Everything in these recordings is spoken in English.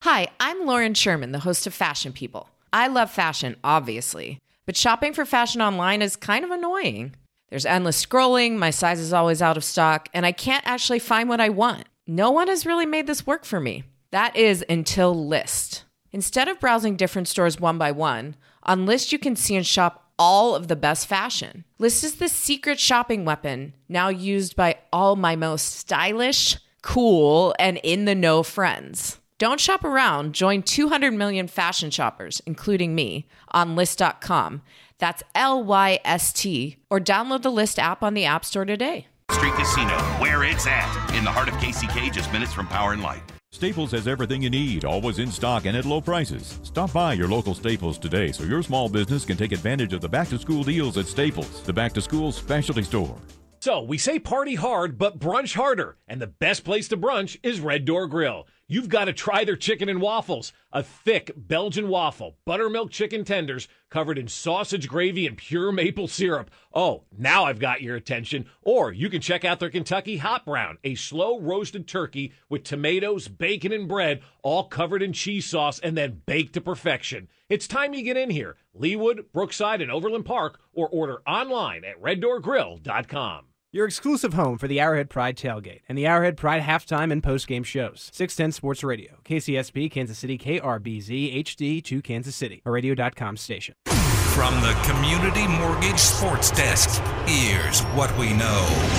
Hi, I'm Lauren Sherman, the host of Fashion People. I love fashion, obviously, but shopping for fashion online is kind of annoying. There's endless scrolling, my size is always out of stock, and I can't actually find what I want. No one has really made this work for me. That is until Lyst. Instead of browsing different stores one by one, on Lyst you can see and shop all of the best fashion. Lyst is the secret shopping weapon, now used by all my most stylish, cool, and in-the-know friends. Don't shop around. Join 200 million fashion shoppers, including me, on Lyst.com. That's Lyst, or download the Lyst app on the App Store today. Street Casino, where it's at, in the heart of KCK, just minutes from Power and Light. Staples has everything you need, always in stock and at low prices. Stop by your local Staples today so your small business can take advantage of the back-to-school deals at Staples, the back-to-school specialty store. So, we say party hard, but brunch harder. And the best place to brunch is Red Door Grill. You've got to try their chicken and waffles. A thick Belgian waffle, buttermilk chicken tenders covered in sausage gravy and pure maple syrup. Oh, now I've got your attention. Or you can check out their Kentucky Hot Brown, a slow roasted turkey with tomatoes, bacon, and bread, all covered in cheese sauce and then baked to perfection. It's time you get in here. Leawood, Brookside, and Overland Park, or order online at reddoorgrill.com. Your exclusive home for the Arrowhead Pride tailgate and the Arrowhead Pride halftime and postgame shows. 610 Sports Radio, KCSP, Kansas City, KRBZ, HD2 Kansas City, a radio.com station. From the Community Mortgage Sports Desk, here's what we know.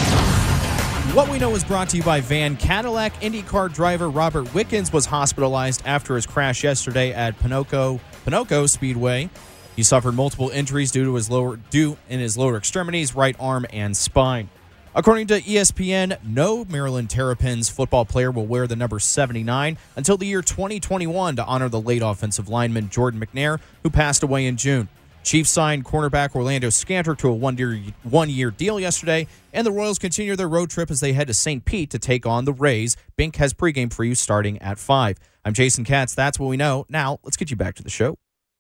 What we know is brought to you by Van Cadillac. IndyCar driver Robert Wickens was hospitalized after his crash yesterday at Pinoco Speedway. He suffered multiple injuries due in his lower extremities, right arm, and spine. According to ESPN, no Maryland Terrapins football player will wear the number 79 until the year 2021 to honor the late offensive lineman Jordan McNair, who passed away in June. Chiefs signed cornerback Orlando Scanter to a one-year deal yesterday, and the Royals continue their road trip as they head to St. Pete to take on the Rays. Bink has pregame for you starting at 5. I'm Jason Katz. That's what we know. Now, let's get you back to the show.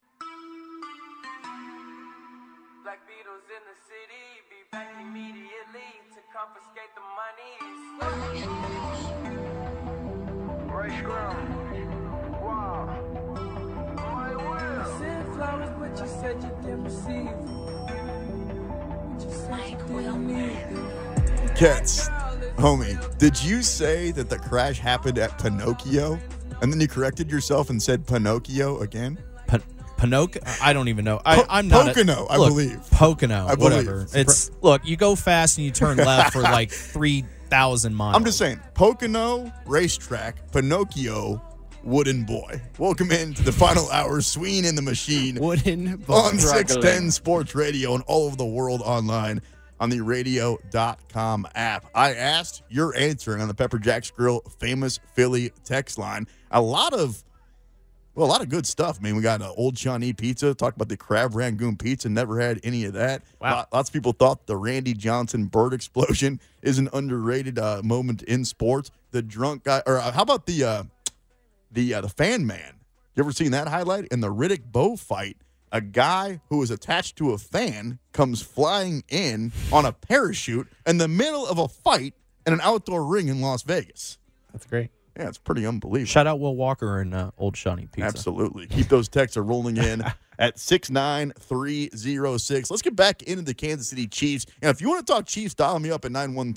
Katz, homie, did you say that the crash happened at Pinocchio? And then you corrected yourself and said Pinocchio again? Pinocchio? I don't even know. I'm not Pocono, I believe. Pocono, I whatever. believe. Look, you go fast and you turn left for like 3,000 miles. I'm just saying, Pocono racetrack, Pinocchio, wooden boy. Welcome into the final hour, Sween in the Machine. Wooden boy. On 610 Sports Radio and all over the world online on the radio.com app. I asked, you're answering on the Pepper Jack's Grill famous Philly text line. A lot of good stuff. I mean, we got Old Shawnee Pizza. Talked about the Crab Rangoon Pizza. Never had any of that. Wow. Lots of people thought the Randy Johnson bird explosion is an underrated moment in sports. The drunk guy, or how about the fan man? You ever seen that highlight? In the Riddick Bowe fight, a guy who is attached to a fan comes flying in on a parachute in the middle of a fight in an outdoor ring in Las Vegas. That's great. Yeah, it's pretty unbelievable. Shout out Will Walker and Old Shawnee Pizza. Absolutely. Keep those texts rolling in at 69306. Let's get back into the Kansas City Chiefs. And if you want to talk Chiefs, dial me up at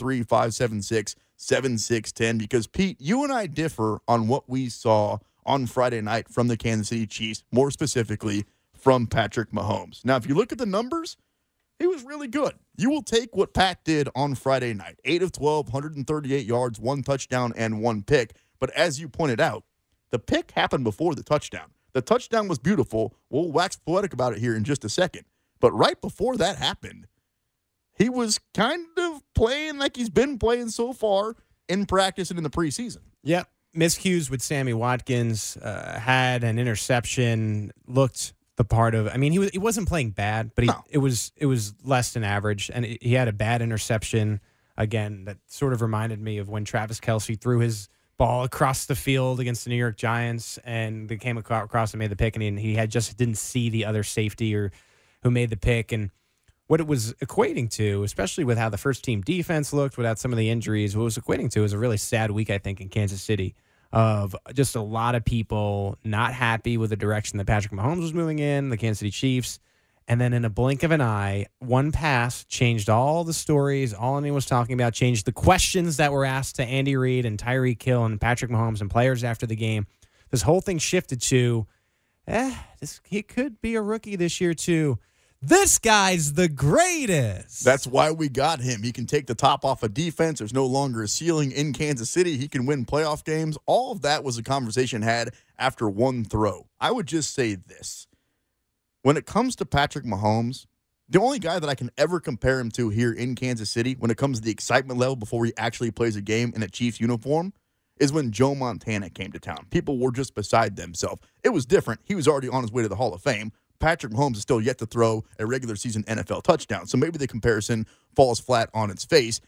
913-576-7610 because, Pete, you and I differ on what we saw on Friday night from the Kansas City Chiefs, more specifically from Patrick Mahomes. Now, if you look at the numbers, he was really good. You will take what Pat did on Friday night. 8 of 12, 138 yards, 1 touchdown, and 1 pick. But as you pointed out, the pick happened before the touchdown. The touchdown was beautiful. We'll wax poetic about it here in just a second. But right before that happened, he was kind of playing like he's been playing so far in practice and in the preseason. Yep. Miscues with Sammy Watkins, had an interception, looked the part of. I mean, he wasn't playing bad, but it was less than average, and he had a bad interception again that sort of reminded me of when Travis Kelce threw his ball across the field against the New York Giants, and they came across and made the pick, and he didn't see the other safety or who made the pick, and what it was equating to, especially with how the first team defense looked without some of the injuries, what it was equating to is a really sad week, I think, in Kansas City. of just a lot of people not happy with the direction that Patrick Mahomes was moving in, the Kansas City Chiefs. And then in a blink of an eye, one pass changed all the stories, all anyone was talking about, changed the questions that were asked to Andy Reid and Tyreek Hill and Patrick Mahomes and players after the game. This whole thing shifted to, he could be a rookie this year too. This guy's the greatest. That's why we got him. He can take the top off of defense. There's no longer a ceiling in Kansas City. He can win playoff games. All of that was a conversation had after one throw. I would just say this. When it comes to Patrick Mahomes, the only guy that I can ever compare him to here in Kansas City when it comes to the excitement level before he actually plays a game in a Chiefs uniform is when Joe Montana came to town. People were just beside themselves. It was different. He was already on his way to the Hall of Fame. Patrick Mahomes is still yet to throw a regular season NFL touchdown. So maybe the comparison falls flat on its face.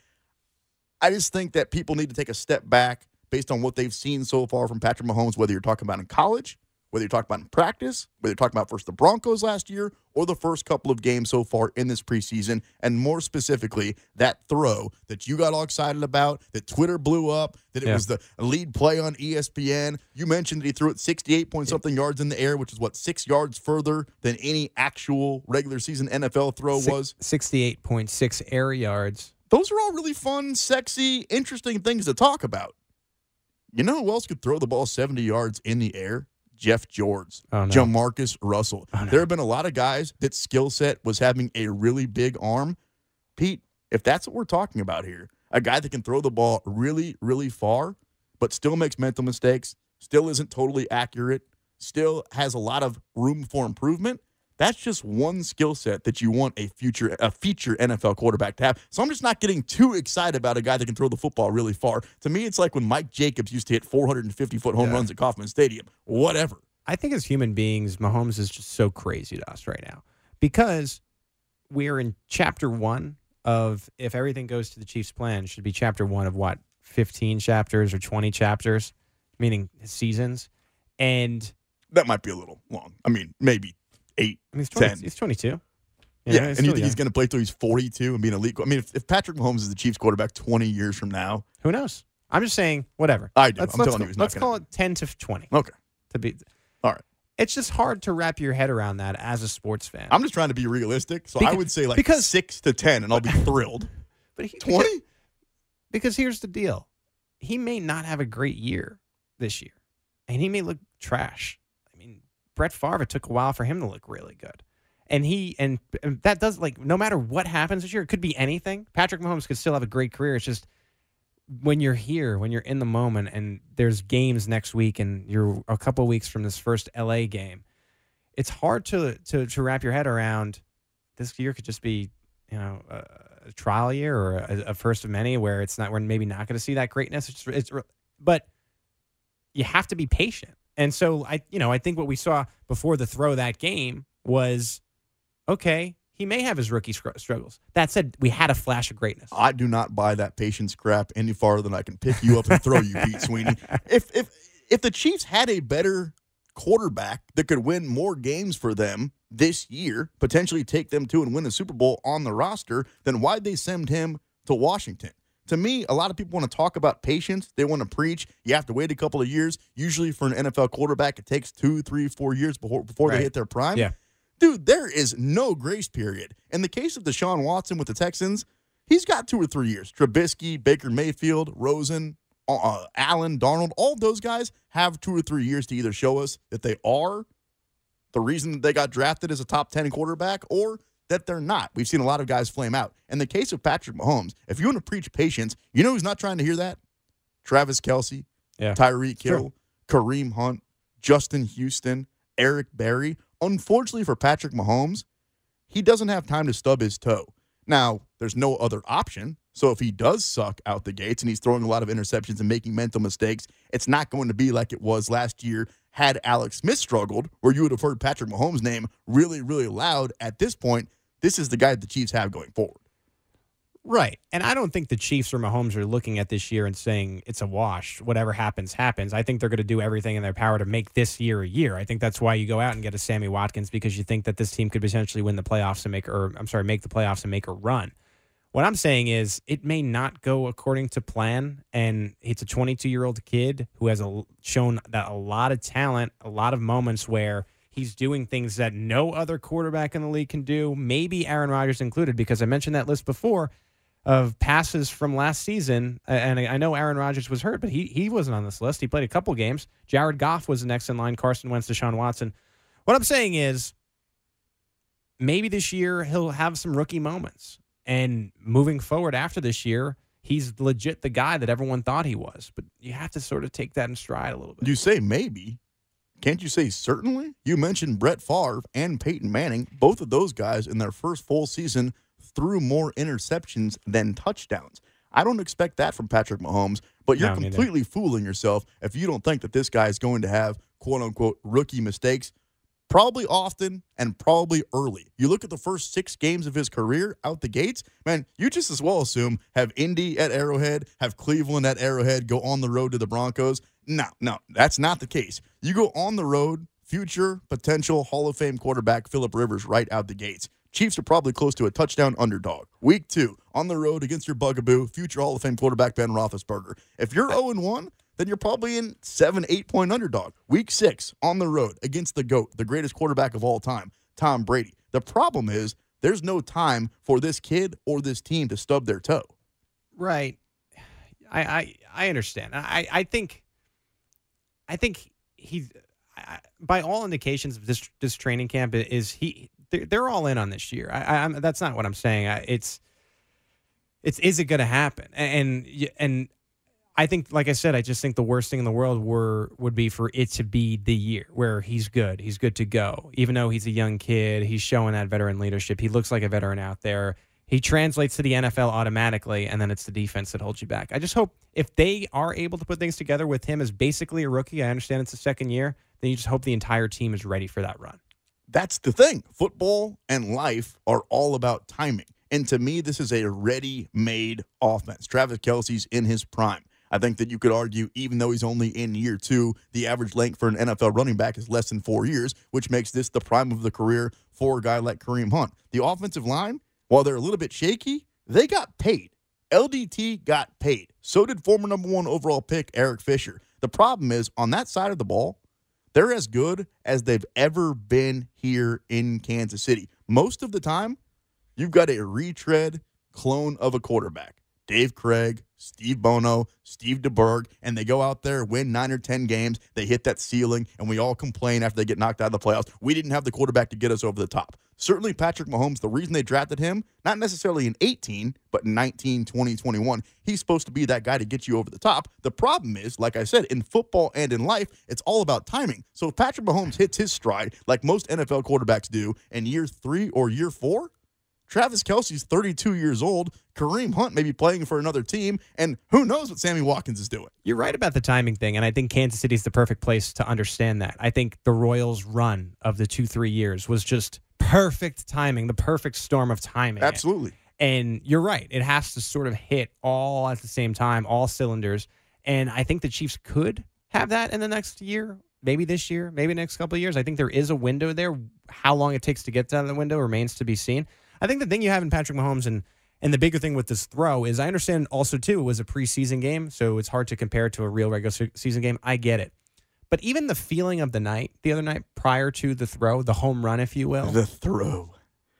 I just think that people need to take a step back based on what they've seen so far from Patrick Mahomes, whether you're talking about in college, whether you're talking about in practice, whether you're talking about first the Broncos last year or the first couple of games so far in this preseason, and more specifically, that throw that you got all excited about, that Twitter blew up, that it was the lead play on ESPN. You mentioned that he threw it 68-point-something yards in the air, which is, 6 yards further than any actual regular season NFL throw was? 68.6 air yards. Those are all really fun, sexy, interesting things to talk about. You know who else could throw the ball 70 yards in the air? Jeff George, Jamarcus Russell. There have been a lot of guys that skill set was having a really big arm. Pete, if that's what we're talking about here, a guy that can throw the ball really, really far, but still makes mental mistakes, still isn't totally accurate, still has a lot of room for improvement, that's just one skill set that you want a future NFL quarterback to have. So I'm just not getting too excited about a guy that can throw the football really far. To me, it's like when Mike Jacobs used to hit 450-foot home runs at Kauffman Stadium. Whatever. I think as human beings, Mahomes is just so crazy to us right now because we're in chapter 1 of, if everything goes to the Chiefs' plan, it should be chapter 1 of 15 chapters or 20 chapters, meaning seasons. And that might be a little long. I mean, maybe 8, 10. He's 22. And you think he's going to play till he's 42 and be an elite? I mean, if Patrick Mahomes is the Chiefs quarterback 20 years from now. Who knows? I'm just saying, whatever. I do. I'm telling you he's not Let's call it 10 to 20. Okay. All right. It's just hard to wrap your head around that as a sports fan. I'm just trying to be realistic. So I would say 6 to 10, and I'll be thrilled. But 20? Because here's the deal. He may not have a great year this year, and he may look trash. Brett Favre, it took a while for him to look really good. And that does, no matter what happens this year, it could be anything. Patrick Mahomes could still have a great career. It's just when you're here, when you're in the moment, and there's games next week, and you're a couple of weeks from this first LA game, it's hard to wrap your head around. This year could just be, a trial year or a first of many where we're maybe not going to see that greatness. But you have to be patient. And so I think what we saw before the throw that game was, okay, he may have his rookie struggles. That said, we had a flash of greatness. I do not buy that patience crap any farther than I can pick you up and throw you, Pete Sweeney. If the Chiefs had a better quarterback that could win more games for them this year, potentially take them to and win a Super Bowl on the roster, then why'd they send him to Washington? To me, a lot of people want to talk about patience. They want to preach. You have to wait a couple of years. Usually for an NFL quarterback, it takes 2, 3, 4 years before they hit their prime. Yeah. Dude, there is no grace period. In the case of Deshaun Watson with the Texans, he's got 2 or 3 years. Trubisky, Baker Mayfield, Rosen, Allen, Darnold, all those guys have 2 or 3 years to either show us that they are the reason that they got drafted as a top 10 quarterback or that they're not. We've seen a lot of guys flame out. In the case of Patrick Mahomes, if you want to preach patience, you know who's not trying to hear that? Travis Kelce, Tyreek Hill, Kareem Hunt, Justin Houston, Eric Berry. Unfortunately for Patrick Mahomes, he doesn't have time to stub his toe. Now, there's no other option. So if he does suck out the gates and he's throwing a lot of interceptions and making mental mistakes, it's not going to be like it was last year had Alex Smith struggled, where you would have heard Patrick Mahomes' name really, really loud. At this point, this is the guy the Chiefs have going forward. Right. And I don't think the Chiefs or Mahomes are looking at this year and saying it's a wash. Whatever happens, happens. I think they're going to do everything in their power to make this year a year. I think that's why you go out and get a Sammy Watkins, because you think that this team could potentially win the playoffs and make the playoffs and make a run. What I'm saying is it may not go according to plan, and it's a 22-year-old kid who has shown that a lot of talent, a lot of moments where he's doing things that no other quarterback in the league can do, maybe Aaron Rodgers included, because I mentioned that list before of passes from last season, and I know Aaron Rodgers was hurt, but he wasn't on this list. He played a couple games. Jared Goff was the next in line, Carson Wentz, Deshaun Watson. What I'm saying is maybe this year he'll have some rookie moments, and moving forward after this year, he's legit the guy that everyone thought he was, but you have to sort of take that in stride a little bit. You say maybe. Can't you say certainly? You mentioned Brett Favre and Peyton Manning. Both of those guys in their first full season threw more interceptions than touchdowns. I don't expect that from Patrick Mahomes, but you're completely fooling yourself if you don't think that this guy is going to have quote-unquote rookie mistakes probably often and probably early. You look at the first 6 games of his career out the gates, man, you just as well assume have Indy at Arrowhead, have Cleveland at Arrowhead, go on the road to the Broncos. No, that's not the case. You go on the road, future potential Hall of Fame quarterback Phillip Rivers right out the gates. Chiefs are probably close to a touchdown underdog. Week 2, on the road against your bugaboo, future Hall of Fame quarterback Ben Roethlisberger. If you're 0-1, then you're probably in 7-8 point underdog. Week 6, on the road against the GOAT, the greatest quarterback of all time, Tom Brady. The problem is there's no time for this kid or this team to stub their toe. Right. I understand. I think he's by all indications of this training camp they're all in on this year. That's not what I'm saying. Is it going to happen? And I think, like I said, I just think the worst thing in the world would be for it to be the year where he's good to go. Even though he's a young kid, he's showing that veteran leadership. He looks like a veteran out there. He translates to the NFL automatically, and then it's the defense that holds you back. I just hope if they are able to put things together with him as basically a rookie, I understand it's the second year, then you just hope the entire team is ready for that run. That's the thing. Football and life are all about timing. And to me, this is a ready-made offense. Travis Kelce's in his prime. I think that you could argue, even though he's only in year 2, the average length for an NFL running back is less than 4 years, which makes this the prime of the career for a guy like Kareem Hunt. The offensive line, while they're a little bit shaky, they got paid. LDT got paid. So did former number 1 overall pick Eric Fisher. The problem is, on that side of the ball, they're as good as they've ever been here in Kansas City. Most of the time, you've got a retread clone of a quarterback. Dave Craig, Steve Bono, Steve DeBerg, and they go out there, win 9 or 10 games. They hit that ceiling, and we all complain after they get knocked out of the playoffs. We didn't have the quarterback to get us over the top. Certainly Patrick Mahomes, the reason they drafted him, not necessarily in 18, but in 19, 20, 21, he's supposed to be that guy to get you over the top. The problem is, like I said, in football and in life, it's all about timing. So if Patrick Mahomes hits his stride, like most NFL quarterbacks do, in year 3 or year 4, Travis Kelce's 32 years old. Kareem Hunt may be playing for another team, and who knows what Sammy Watkins is doing. You're right about the timing thing, and I think Kansas City is the perfect place to understand that. I think the Royals' run of the 2-3 years was just perfect timing, the perfect storm of timing. Absolutely. And you're right. It has to sort of hit all at the same time, all cylinders. And I think the Chiefs could have that in the next year, maybe this year, maybe next couple of years. I think there is a window there. How long it takes to get to that window remains to be seen. I think the thing you have in Patrick Mahomes and the bigger thing with this throw is I understand also, too, it was a preseason game, so it's hard to compare it to a real regular season game. I get it. But even the feeling of the other night prior to the throw, the home run, if you will. The throw.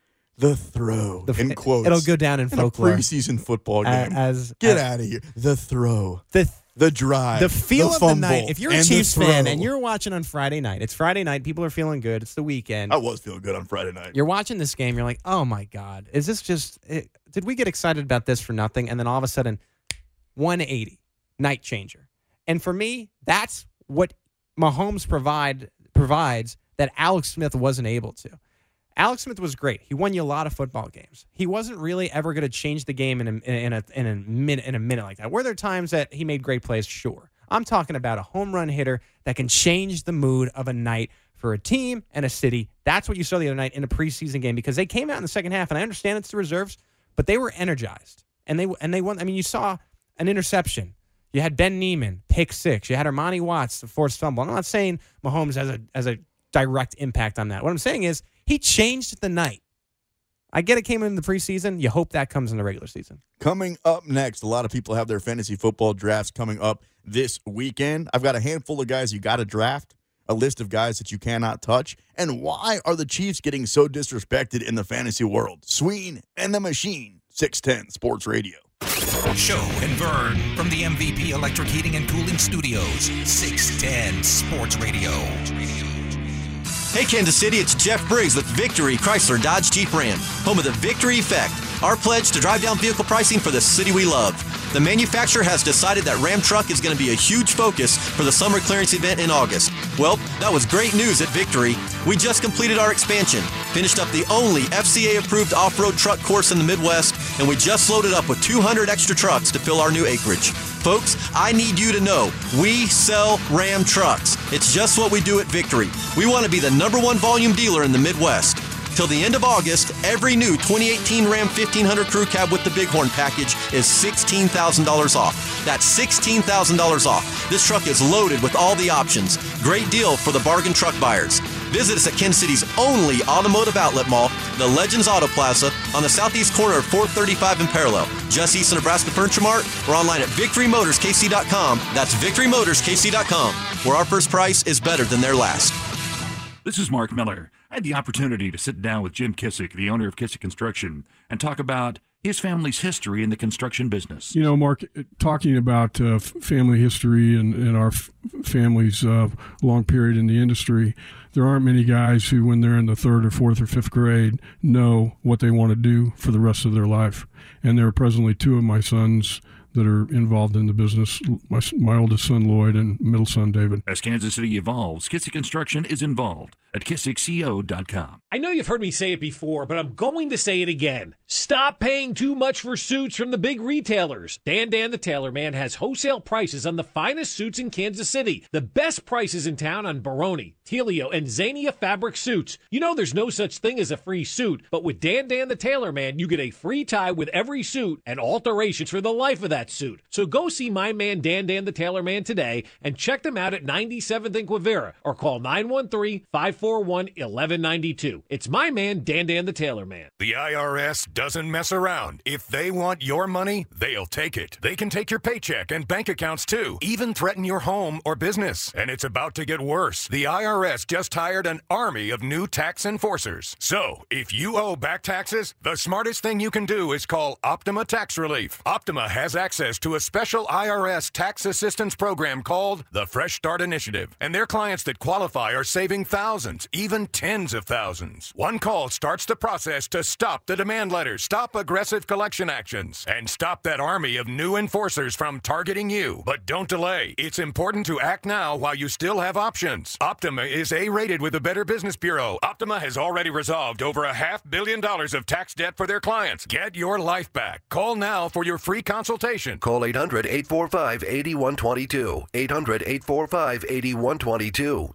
In quotes. It'll go down in folklore. A preseason football game. Get out of here. The throw. The drive. The feel the of the night. If you're a Chiefs fan and you're watching on Friday night, it's Friday night. People are feeling good. It's the weekend. I was feeling good on Friday night. You're watching this game. You're like, oh, my God. Is this just – did we get excited about this for nothing? And then all of a sudden, 180, night changer. And for me, that's what Mahomes provides that Alex Smith wasn't able to. Alex Smith was great. He won you a lot of football games. He wasn't really ever going to change the game in a minute like that. Were there times that he made great plays? Sure. I'm talking about a home run hitter that can change the mood of a night for a team and a city. That's what you saw the other night in a preseason game because they came out in the second half, and I understand it's the reserves, but they were energized. And they won. I mean, you saw an interception. You had Ben Neiman, pick 6. You had Armani Watts, the forced fumble. I'm not saying Mahomes has a direct impact on that. What I'm saying is he changed the night. I get it came in the preseason. You hope that comes in the regular season. Coming up next, a lot of people have their fantasy football drafts coming up this weekend. I've got a handful of guys you got to draft, a list of guys that you cannot touch, and why are the Chiefs getting so disrespected in the fantasy world? Sween and the Machine, 610 Sports Radio. Show and Vern from the MVP Electric Heating and Cooling Studios, 610 Sports Radio. Hey, Kansas City, it's Jeff Briggs with Victory Chrysler Dodge Jeep Ram, home of the Victory Effect, our pledge to drive down vehicle pricing for the city we love. The manufacturer has decided that Ram truck is going to be a huge focus for the summer clearance event in August. Well, that was great news at Victory. We just completed our expansion, finished up the only FCA-approved off-road truck course in the Midwest, and we just loaded up with 200 extra trucks to fill our new acreage. Folks, I need you to know, we sell Ram trucks. It's just what we do at Victory. We want to be the #1 volume dealer in the Midwest. Till the end of August, every new 2018 Ram 1500 Crew Cab with the Bighorn package is $16,000 off. That's $16,000 off. This truck is loaded with all the options. Great deal for the bargain truck buyers. Visit us at Kansas City's only automotive outlet mall, the Legends Auto Plaza, on the southeast corner of 435 and Parallel, just east of Nebraska Furniture Mart, or online at VictoryMotorsKC.com. That's VictoryMotorsKC.com, where our first price is better than their last. This is Mark Miller. I had the opportunity to sit down with Jim Kissick, the owner of Kissick Construction, and talk about his family's history in the construction business. You know, Mark, talking about family history and our family's long period in the industry, there aren't many guys who, when they're in the 3rd or 4th or 5th grade, know what they want to do for the rest of their life. And there are presently 2 of my sons that are involved in the business, my oldest son, Lloyd, and middle son, David. As Kansas City evolves, Kissick Construction is involved at KissickCO.com. I know you've heard me say it before, but I'm going to say it again. Stop paying too much for suits from the big retailers. Dan the Tailor Man has wholesale prices on the finest suits in Kansas City. The best prices in town on Baroni, Telio, and Zania fabric suits. You know there's no such thing as a free suit, but with Dan the Tailor Man, you get a free tie with every suit and alterations for the life of that suit. So go see my man Dan the Tailor Man today and check them out at 97th and Quivira or call 913-541-1192. It's my man Dan the Tailor Man. The IRS doesn't mess around. If they want your money, they'll take it. They can take your paycheck and bank accounts too, even threaten your home or business. And it's about to get worse. The IRS just hired an army of new tax enforcers. So, if you owe back taxes, the smartest thing you can do is call Optima Tax Relief. Optima has access to a special IRS tax assistance program called the Fresh Start Initiative. And their clients that qualify are saving thousands, even tens of thousands. One call starts the process to stop the demand letters, stop aggressive collection actions, and stop that army of new enforcers from targeting you. But don't delay. It's important to act now while you still have options. Optima is A-rated with the Better Business Bureau. Optima has already resolved over $500 million of tax debt for their clients. Get your life back. Call now for your free consultation. Call 800-845-8122. 800-845-8122.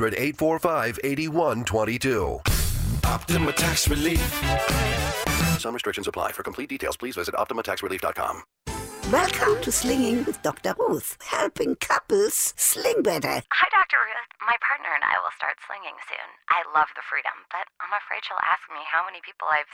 800-845-8122. Optima Tax Relief. Some restrictions apply. For complete details, please visit OptimaTaxRelief.com. Welcome to Slinging with Dr. Ruth, helping couples sling better. Hi, Dr. Ruth. My partner and I will start slinging soon. I love the freedom, but I'm afraid she'll ask me how many people I've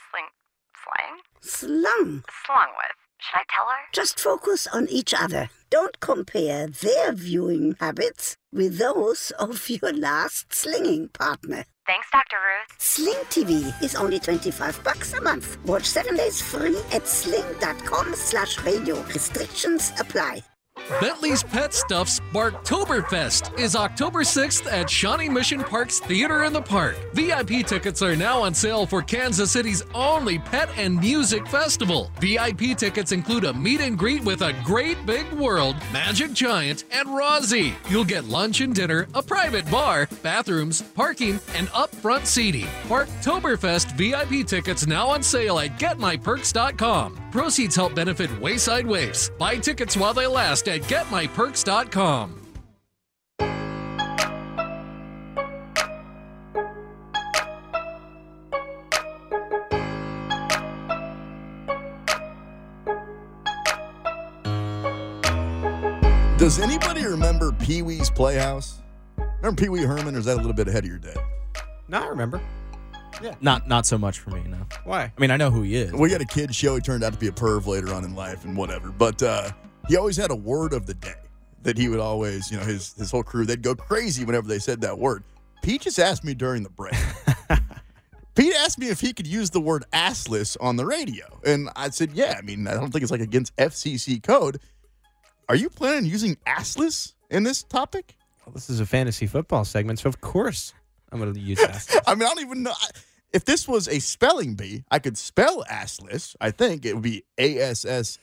slung with. Should I tell her? Just focus on each other. Don't compare their viewing habits with those of your last slinging partner. Thanks, Dr. Ruth. Sling TV is only $25 a month. Watch 7 days free at sling.com/radio. Restrictions apply. Bentley's Pet Stuff's Barktoberfest is October 6th at Shawnee Mission Park's Theater in the Park. VIP tickets are now on sale for Kansas City's only pet and music festival. VIP tickets include a meet and greet with a Great Big World, Magic Giant, and Rozzy. You'll get lunch and dinner, a private bar, bathrooms, parking, and upfront seating. Barktoberfest VIP tickets now on sale at GetMyPerks.com. Proceeds help benefit Wayside Waifs. Buy tickets while they last at GetMyPerks.com. Does anybody remember Pee Wee's Playhouse? Remember Pee Wee Herman, or is that a little bit ahead of your day? No, I remember. Yeah. Not so much for me, no. Why? I mean, I know who he is. We got a kid show. He turned out to be a perv later on in life and whatever. But he always had a word of the day that he would always, his whole crew, they'd go crazy whenever they said that word. Pete just asked me during the break. Pete asked me if he could use the word assless on the radio. And I said, yeah. I mean, I don't think it's like against FCC code. Are you planning on using assless in this topic? Well, this is a fantasy football segment, so of course I'm going to use assless. I mean, I don't even know. If this was a spelling bee, I could spell assless. I think it would be ASSLESS.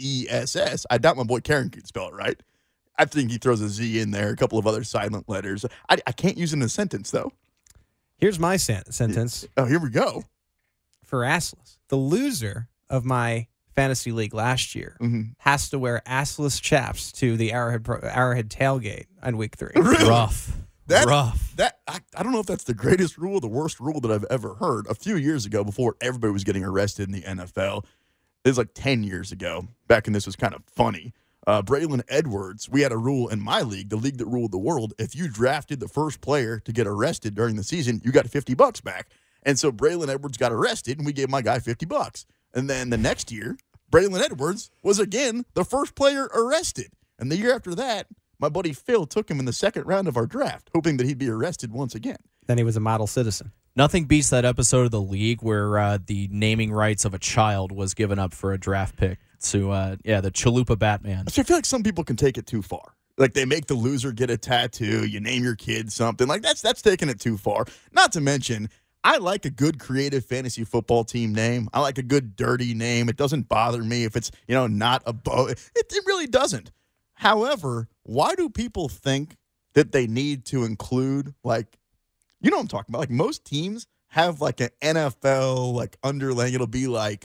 I doubt my boy Karen could spell it right. I think he throws a Z in there, a couple of other silent letters. I can't use it in a sentence, though. Here's my sentence. Oh, here we go. For assless. The loser of my fantasy league last year has to wear assless chaps to the Arrowhead tailgate on week 3. Really? Rough. Rough. I don't know if that's the greatest rule, the worst rule that I've ever heard. A few years ago, before everybody was getting arrested in the NFL, it was like 10 years ago, back when this was kind of funny. Braylon Edwards, we had a rule in my league, the league that ruled the world. If you drafted the first player to get arrested during the season, you got $50 back. And so Braylon Edwards got arrested, and we gave my guy $50. And then the next year, Braylon Edwards was again the first player arrested. And the year after that, my buddy Phil took him in the second round of our draft, hoping that he'd be arrested once again. Then he was a model citizen. Nothing beats that episode of The League where the naming rights of a child was given up for a draft pick to, the Chalupa Batman. So I feel like some people can take it too far. Like they make the loser get a tattoo, you name your kid something. Like that's taking it too far. Not to mention, I like a good creative fantasy football team name. I like a good dirty name. It doesn't bother me if it's, not a bow. It really doesn't. However, why do people think that they need to include, like, you know what I'm talking about? Like, most teams have, like, an NFL, underlaying. It'll be like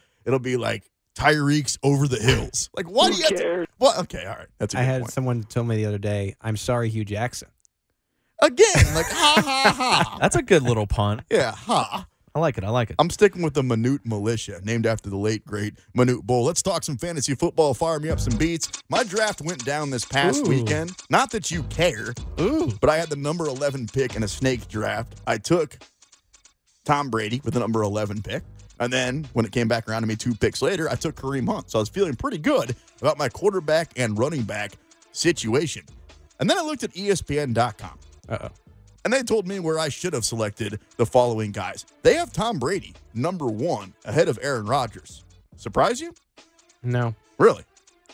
Tyreek's Over the Hills. Like, why do you have to? Well, okay, all right. That's a good point. Someone tell me the other day, I'm sorry, Hugh Jackson. Again, like, ha, ha, ha. That's a good little pun. Yeah, ha. I like it. I'm sticking with the Manute Militia, named after the late, great Manute Bull. Let's talk some fantasy football. Fire me up some beats. My draft went down this past weekend. Not that you care, but I had the number 11 pick in a snake draft. I took Tom Brady with the number 11 pick. And then when it came back around to me 2 picks later, I took Kareem Hunt. So I was feeling pretty good about my quarterback and running back situation. And then I looked at ESPN.com. Uh-oh. And they told me where I should have selected the following guys. They have Tom Brady, number 1, ahead of Aaron Rodgers. Surprise you? No. Really?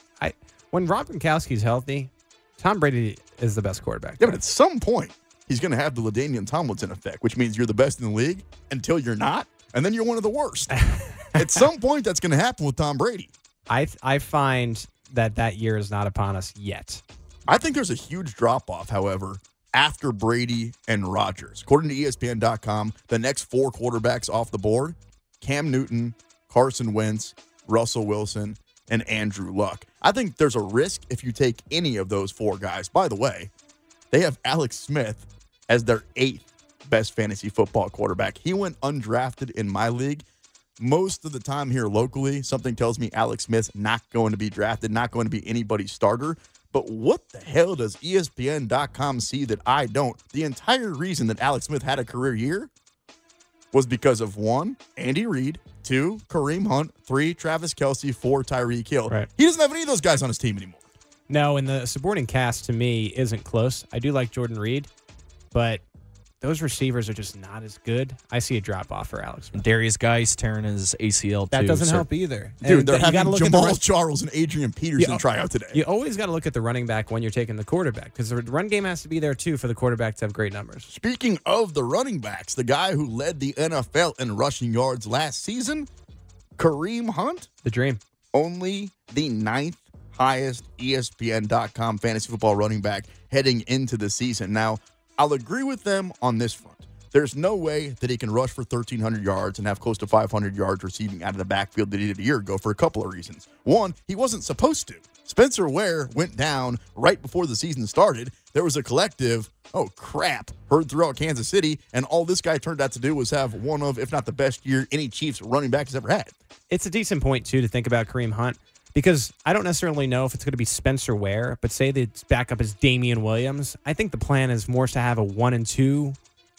When Rob Gronkowski's healthy, Tom Brady is the best quarterback. Yeah, but at some point, he's going to have the LaDainian Tomlinson effect, which means you're the best in the league until you're not, and then you're one of the worst. At some point, that's going to happen with Tom Brady. I find that year is not upon us yet. I think there's a huge drop-off, however, after Brady and Rodgers. According to ESPN.com, the next 4 quarterbacks off the board, Cam Newton, Carson Wentz, Russell Wilson, and Andrew Luck. I think there's a risk if you take any of those 4 guys. By the way, they have Alex Smith as their 8th best fantasy football quarterback. He went undrafted in my league. Most of the time here locally, something tells me Alex Smith's not going to be drafted, not going to be anybody's starter. But what the hell does ESPN.com see that I don't? The entire reason that Alex Smith had a career year was because of 1, Andy Reid, 2, Kareem Hunt, 3, Travis Kelce, 4, Tyreek Hill. Right. He doesn't have any of those guys on his team anymore. No, and the supporting cast to me isn't close. I do like Jordan Reed, but those receivers are just not as good. I see a drop-off for Alex Smith. Darius Geis tearing his ACL, too. That doesn't help either. Dude, they're having Jamal Charles and Adrian Peterson try out today. You always got to look at the running back when you're taking the quarterback, because the run game has to be there, too, for the quarterback to have great numbers. Speaking of the running backs, the guy who led the NFL in rushing yards last season, Kareem Hunt. The dream. Only the 9th highest ESPN.com fantasy football running back heading into the season. Now, I'll agree with them on this front. There's no way that he can rush for 1,300 yards and have close to 500 yards receiving out of the backfield that he did a year ago for a couple of reasons. 1, he wasn't supposed to. Spencer Ware went down right before the season started. There was a collective, oh crap, heard throughout Kansas City, and all this guy turned out to do was have one of, if not the best year any Chiefs running back has ever had. It's a decent point, too, to think about Kareem Hunt. Because I don't necessarily know if it's going to be Spencer Ware, but say the backup is Damian Williams. I think the plan is more to have a 1 and 2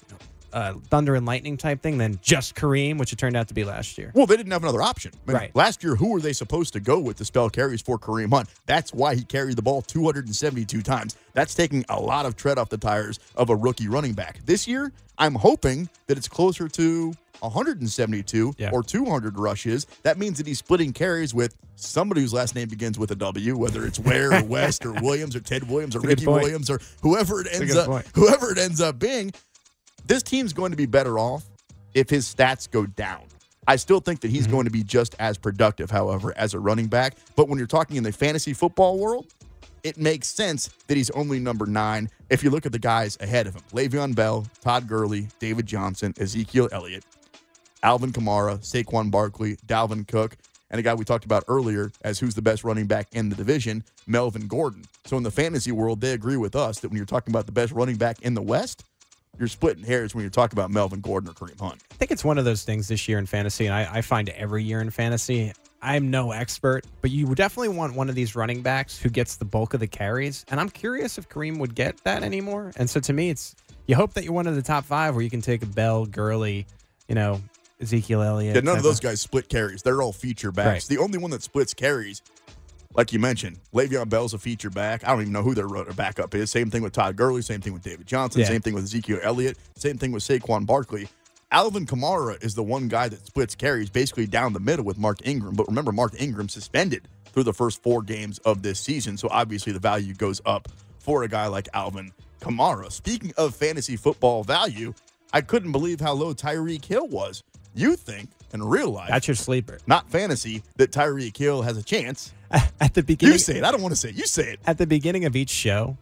thunder and lightning type thing than just Kareem, which it turned out to be last year. Well, they didn't have another option. I mean, Right. Last year, who were they supposed to go with to spell carries for Kareem Hunt? That's why he carried the ball 272 times. That's taking a lot of tread off the tires of a rookie running back. This year, I'm hoping that it's closer to 172 or 200 rushes. That means that he's splitting carries with somebody whose last name begins with a W, whether it's Ware or West or Williams or Ted Williams or Ricky Williams or whoever it ends up being. This team's going to be better off if his stats go down. I still think that he's going to be just as productive, however, as a running back. But when you're talking in the fantasy football world, it makes sense that he's only number 9 if you look at the guys ahead of him. Le'Veon Bell, Todd Gurley, David Johnson, Ezekiel Elliott, Alvin Kamara, Saquon Barkley, Dalvin Cook, and a guy we talked about earlier as who's the best running back in the division, Melvin Gordon. So in the fantasy world, they agree with us that when you're talking about the best running back in the West, you're splitting hairs when you're talking about Melvin Gordon or Kareem Hunt. I think it's one of those things this year in fantasy, and I find every year in fantasy, I'm no expert, but you definitely want one of these running backs who gets the bulk of the carries, and I'm curious if Kareem would get that anymore. And so to me, it's you hope that you're one of the top 5 where you can take a Bell, Gurley, Ezekiel Elliott. Yeah, none of those guys split carries. They're all feature backs. Right. The only one that splits carries, like you mentioned, Le'Veon Bell's a feature back. I don't even know who their backup is. Same thing with Todd Gurley. Same thing with David Johnson. Yeah. Same thing with Ezekiel Elliott. Same thing with Saquon Barkley. Alvin Kamara is the one guy that splits carries basically down the middle with Mark Ingram. But remember, Mark Ingram suspended through the first 4 games of this season. So obviously the value goes up for a guy like Alvin Kamara. Speaking of fantasy football value, I couldn't believe how low Tyreek Hill was. You think in real life, that's your sleeper, not fantasy, that Tyreek Hill has a chance. At the beginning, you say it. I don't want to say it. You say it. At the beginning of each show,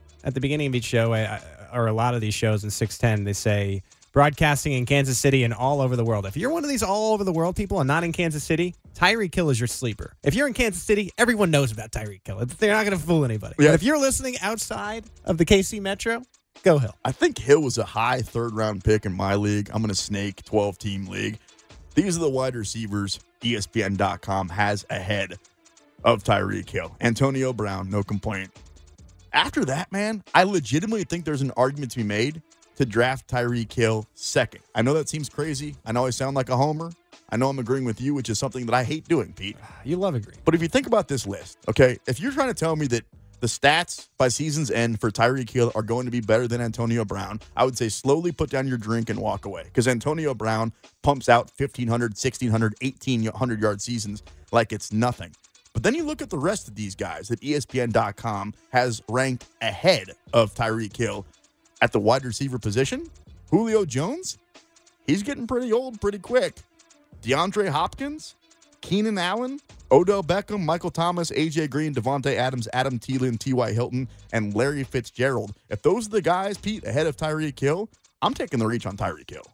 or a lot of these shows in 610, they say broadcasting in Kansas City and all over the world. If you're one of these all over the world people and not in Kansas City, Tyreek Hill is your sleeper. If you're in Kansas City, everyone knows about Tyreek Hill. They're not going to fool anybody. Yeah. But if you're listening outside of the KC Metro, go Hill. I think Hill was a high 3rd-round pick in my league. I'm going to snake 12-team league. These are the wide receivers ESPN.com has ahead of Tyreek Hill. Antonio Brown, no complaint. After that, man, I legitimately think there's an argument to be made to draft Tyreek Hill 2nd. I know that seems crazy. I know I sound like a homer. I know I'm agreeing with you, which is something that I hate doing, Pete. You love agreeing. But if you think about this list, okay, if you're trying to tell me that the stats by season's end for Tyreek Hill are going to be better than Antonio Brown, I would say slowly put down your drink and walk away. Because Antonio Brown pumps out 1,500, 1,600, 1,800-yard seasons like it's nothing. But then you look at the rest of these guys that ESPN.com has ranked ahead of Tyreek Hill at the wide receiver position. Julio Jones, he's getting pretty old pretty quick. DeAndre Hopkins, Keenan Allen, Odell Beckham, Michael Thomas, A.J. Green, Devontae Adams, Adam Thielen, T.Y. Hilton, and Larry Fitzgerald. If those are the guys, Pete, ahead of Tyreek Hill, I'm taking the reach on Tyreek Hill.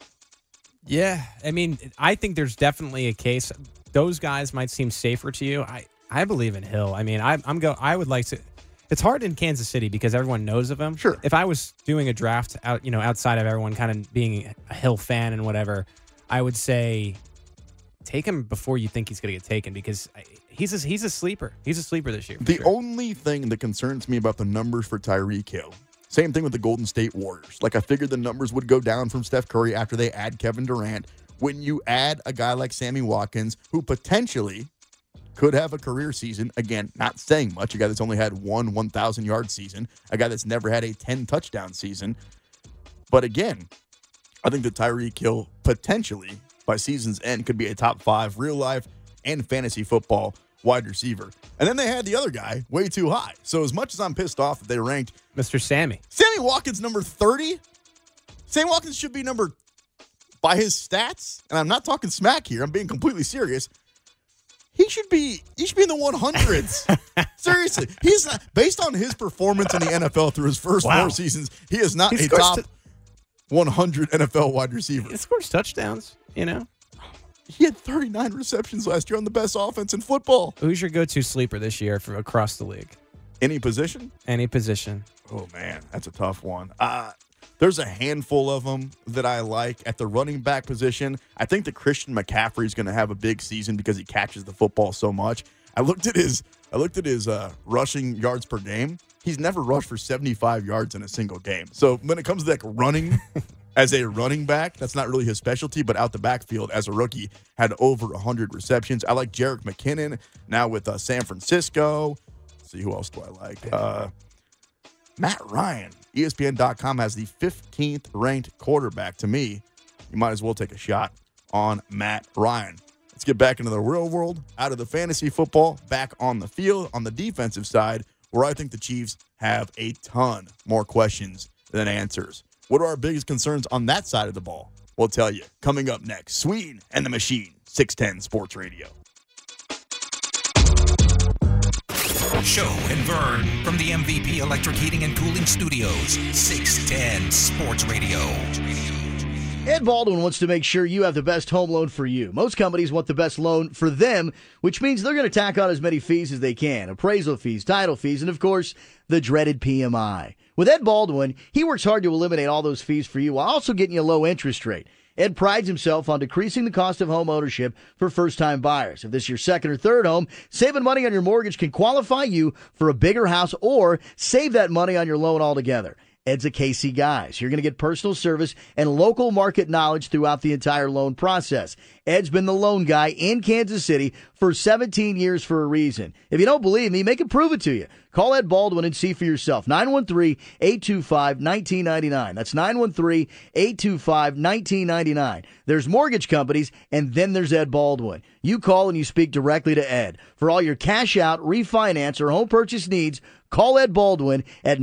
Yeah, I mean, I think there's definitely a case. Those guys might seem safer to you. I believe in Hill. I mean, I would like to. It's hard in Kansas City because everyone knows of him. Sure. If I was doing a draft outside of everyone kind of being a Hill fan and whatever, I would say take him before you think he's going to get taken because he's a sleeper. He's a sleeper this year. The only thing that concerns me about the numbers for Tyreek Hill, same thing with the Golden State Warriors. Like I figured the numbers would go down from Steph Curry after they add Kevin Durant. When you add a guy like Sammy Watkins, who potentially could have a career season, again, not saying much, a guy that's only had one 1,000-yard season, a guy that's never had a 10-touchdown season. But again, I think that Tyreek Hill potentially, by season's end, could be a top 5 real-life and fantasy football wide receiver. And then they had the other guy way too high. So as much as I'm pissed off that they ranked Mr. Sammy Watkins number 30, Sammy Watkins should be number, by his stats, and I'm not talking smack here, I'm being completely serious, he should be in the 100s. Seriously. He's not, based on his performance in the NFL through his first 4 seasons, he is not a top 100 NFL wide receiver. He scores touchdowns, He had 39 receptions last year on the best offense in football. Who's your go-to sleeper this year from across the league? Any position? Any position. Oh, man, that's a tough one. There's a handful of them that I like. At the running back position, I think that Christian McCaffrey is going to have a big season because he catches the football so much. I looked at his rushing yards per game. He's never rushed for 75 yards in a single game. So when it comes to running As a running back, that's not really his specialty, but out the backfield as a rookie, had over 100 receptions. I like Jerick McKinnon, now with San Francisco. Let's see, who else do I like? Matt Ryan. ESPN.com has the 15th ranked quarterback. To me, you might as well take a shot on Matt Ryan. Let's get back into the real world, out of the fantasy football, back on the field, on the defensive side, where I think the Chiefs have a ton more questions than answers. What are our biggest concerns on that side of the ball? We'll tell you. Coming up next, Sween and the Machine, 610 Sports Radio. Show and Vern from the MVP Electric Heating and Cooling Studios, 610 Sports Radio. Ed Baldwin wants to make sure you have the best home loan for you. Most companies want the best loan for them, which means they're going to tack on as many fees as they can. Appraisal fees, title fees, and of course, the dreaded PMI. With Ed Baldwin, he works hard to eliminate all those fees for you while also getting you a low interest rate. Ed prides himself on decreasing the cost of home ownership for first-time buyers. If this is your second or third home, saving money on your mortgage can qualify you for a bigger house or save that money on your loan altogether. Ed's a KC guy, so you're going to get personal service and local market knowledge throughout the entire loan process. Ed's been the loan guy in Kansas City for 17 years for a reason. If you don't believe me, make him prove it to you. Call Ed Baldwin and see for yourself. 913-825-1999. That's 913-825-1999. There's mortgage companies, and then there's Ed Baldwin. You call and you speak directly to Ed. For all your cash out, refinance, or home purchase needs, call Ed Baldwin at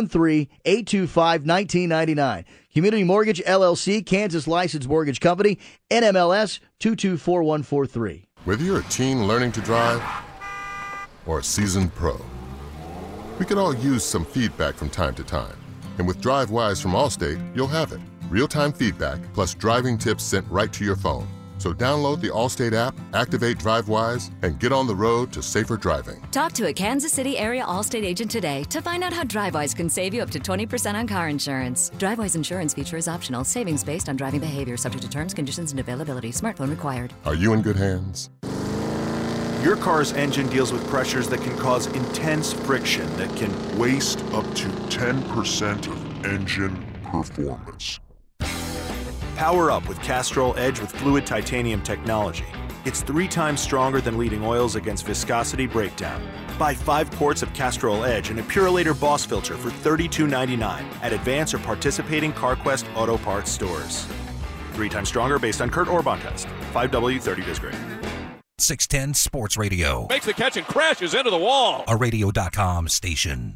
913-825-1999. Community Mortgage, LLC, Kansas Licensed Mortgage Company, NMLS 224143. Whether you're a teen learning to drive or a seasoned pro, we can all use some feedback from time to time. And with DriveWise from Allstate, you'll have it. Real-time feedback plus driving tips sent right to your phone. So download the Allstate app, activate DriveWise, and get on the road to safer driving. Talk to a Kansas City area Allstate agent today to find out how DriveWise can save you up to 20% on car insurance. DriveWise insurance feature is optional. Savings based on driving behavior, subject to terms, conditions, and availability. Smartphone required. Are you in good hands? Your car's engine deals with pressures that can cause intense friction that can waste up to 10% of engine performance. Power up with Castrol Edge with fluid titanium technology. It's 3 times stronger than leading oils against viscosity breakdown. Buy 5 quarts of Castrol Edge and a Purolator Boss filter for $32.99 at Advance or participating CarQuest Auto Parts stores. 3 times stronger based on Kurt Orban test. 5W 30 disc rating. 610 Sports Radio. Makes the catch and crashes into the wall. A radio.com station.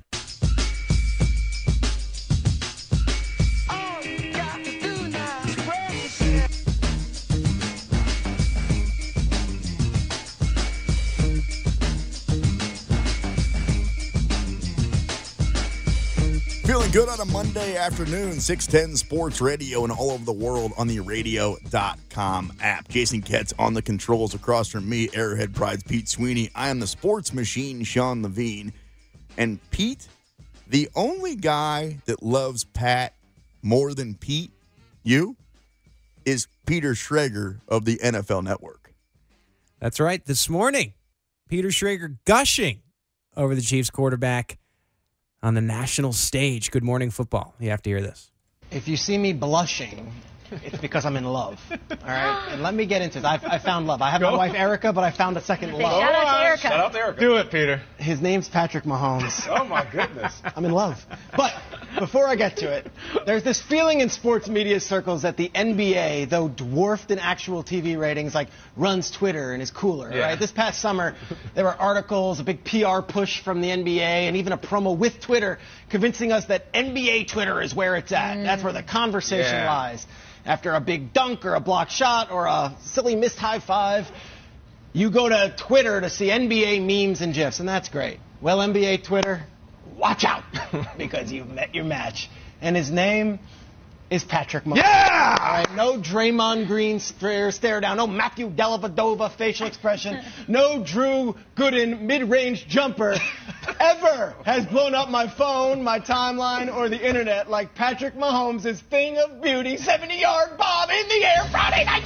Feeling good on a Monday afternoon, 610 Sports Radio and all over the world on the radio.com app. Jason Ketz on the controls. Across from me, Arrowhead Pride's Pete Sweeney. I am the sports machine, Sean Levine. And Pete, the only guy that loves Pat more than Pete, you, is Peter Schrager of the NFL Network. That's right. This morning, Peter Schrager gushing over the Chiefs quarterback on the national stage. Good Morning Football. You have to hear this. If you see me blushing, it's because I'm in love. All right? And let me get into it. I found love. I have my wife, Erica, but I found a second love. Shout out to Erica. Shout out to Erica. Do it, Peter. His name's Patrick Mahomes. Oh, my goodness. I'm in love. But before I get to it, there's this feeling in sports media circles that the NBA, though dwarfed in actual TV ratings, like runs Twitter and is cooler. Yeah. Right? This past summer, there were articles, a big PR push from the NBA, and even a promo with Twitter convincing us that NBA Twitter is where it's at. That's where the conversation lies. After a big dunk or a blocked shot or a silly missed high five, you go to Twitter to see NBA memes and GIFs, and that's great. Well, NBA Twitter, watch out, because you've met your match. And his name is Patrick Mahomes. Yeah! All right, no Draymond Green stare down, no Matthew Dellavedova facial expression, no Drew Gooden mid-range jumper ever has blown up my phone, my timeline, or the internet like Patrick Mahomes' thing of beauty, 70-yard bomb in the air, Friday night,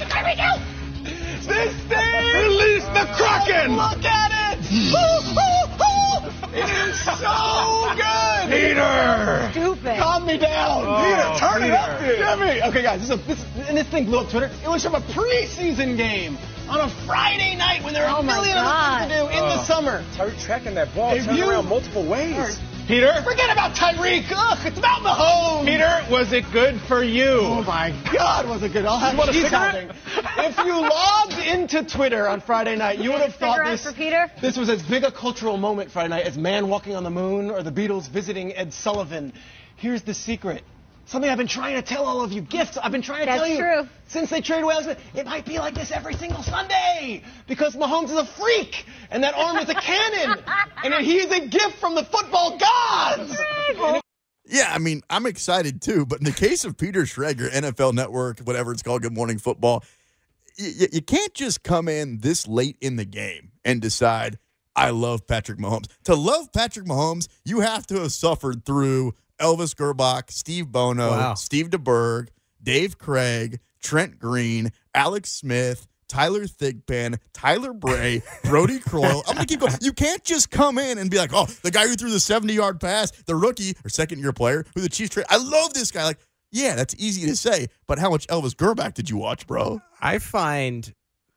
this thing! Release the Kraken! Look at it! It is so good. Peter! Stupid. Calm me down. Peter, turn it up, Jimmy. Okay, guys, this thing blew up Twitter. It was from a preseason game on a Friday night when there are a million other things to do in the summer. Tracking that ball, turning around multiple ways. Peter, forget about Tyreek. Ugh, it's about Mahomes. Peter, was it good for you? Oh my God, was it good? I'll have cheese having. If you logged into Twitter on Friday night, you would have thought this was as big a cultural moment Friday night as Man Walking on the Moon or the Beatles visiting Ed Sullivan. Here's the secret. Something I've been trying to tell all of you. Gifts I've been trying to tell you. That's true. Since they traded Will Smith, it might be like this every single Sunday. Because Mahomes is a freak. And that arm is a cannon. And he is a gift from the football gods. Yeah, I mean, I'm excited too. But in the case of Peter Schrager, NFL Network, whatever it's called, Good Morning Football, you can't just come in this late in the game and decide, I love Patrick Mahomes. To love Patrick Mahomes, you have to have suffered through Elvis Gerbach, Steve Bono, Steve DeBerg, Dave Craig, Trent Green, Alex Smith, Tyler Thigpen, Tyler Bray, Brody Croyle. I'm going to keep going. You can't just come in and be like, oh, the guy who threw the 70-yard pass, the rookie or second-year player who the Chiefs trade. I love this guy. Like, yeah, that's easy to say, but how much Elvis Gerbach did you watch, bro? I find,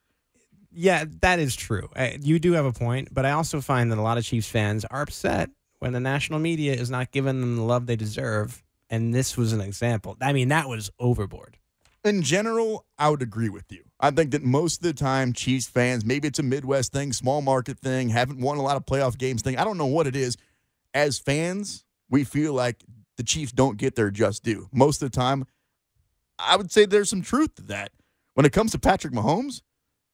yeah, that is true. You do have a point, but I also find that a lot of Chiefs fans are upset when the national media is not giving them the love they deserve, and this was an example. I mean, that was overboard. In general, I would agree with you. I think that most of the time, Chiefs fans, maybe it's a Midwest thing, small market thing, haven't won a lot of playoff games thing. I don't know what it is. As fans, we feel like the Chiefs don't get their just due. Most of the time, I would say there's some truth to that. When it comes to Patrick Mahomes,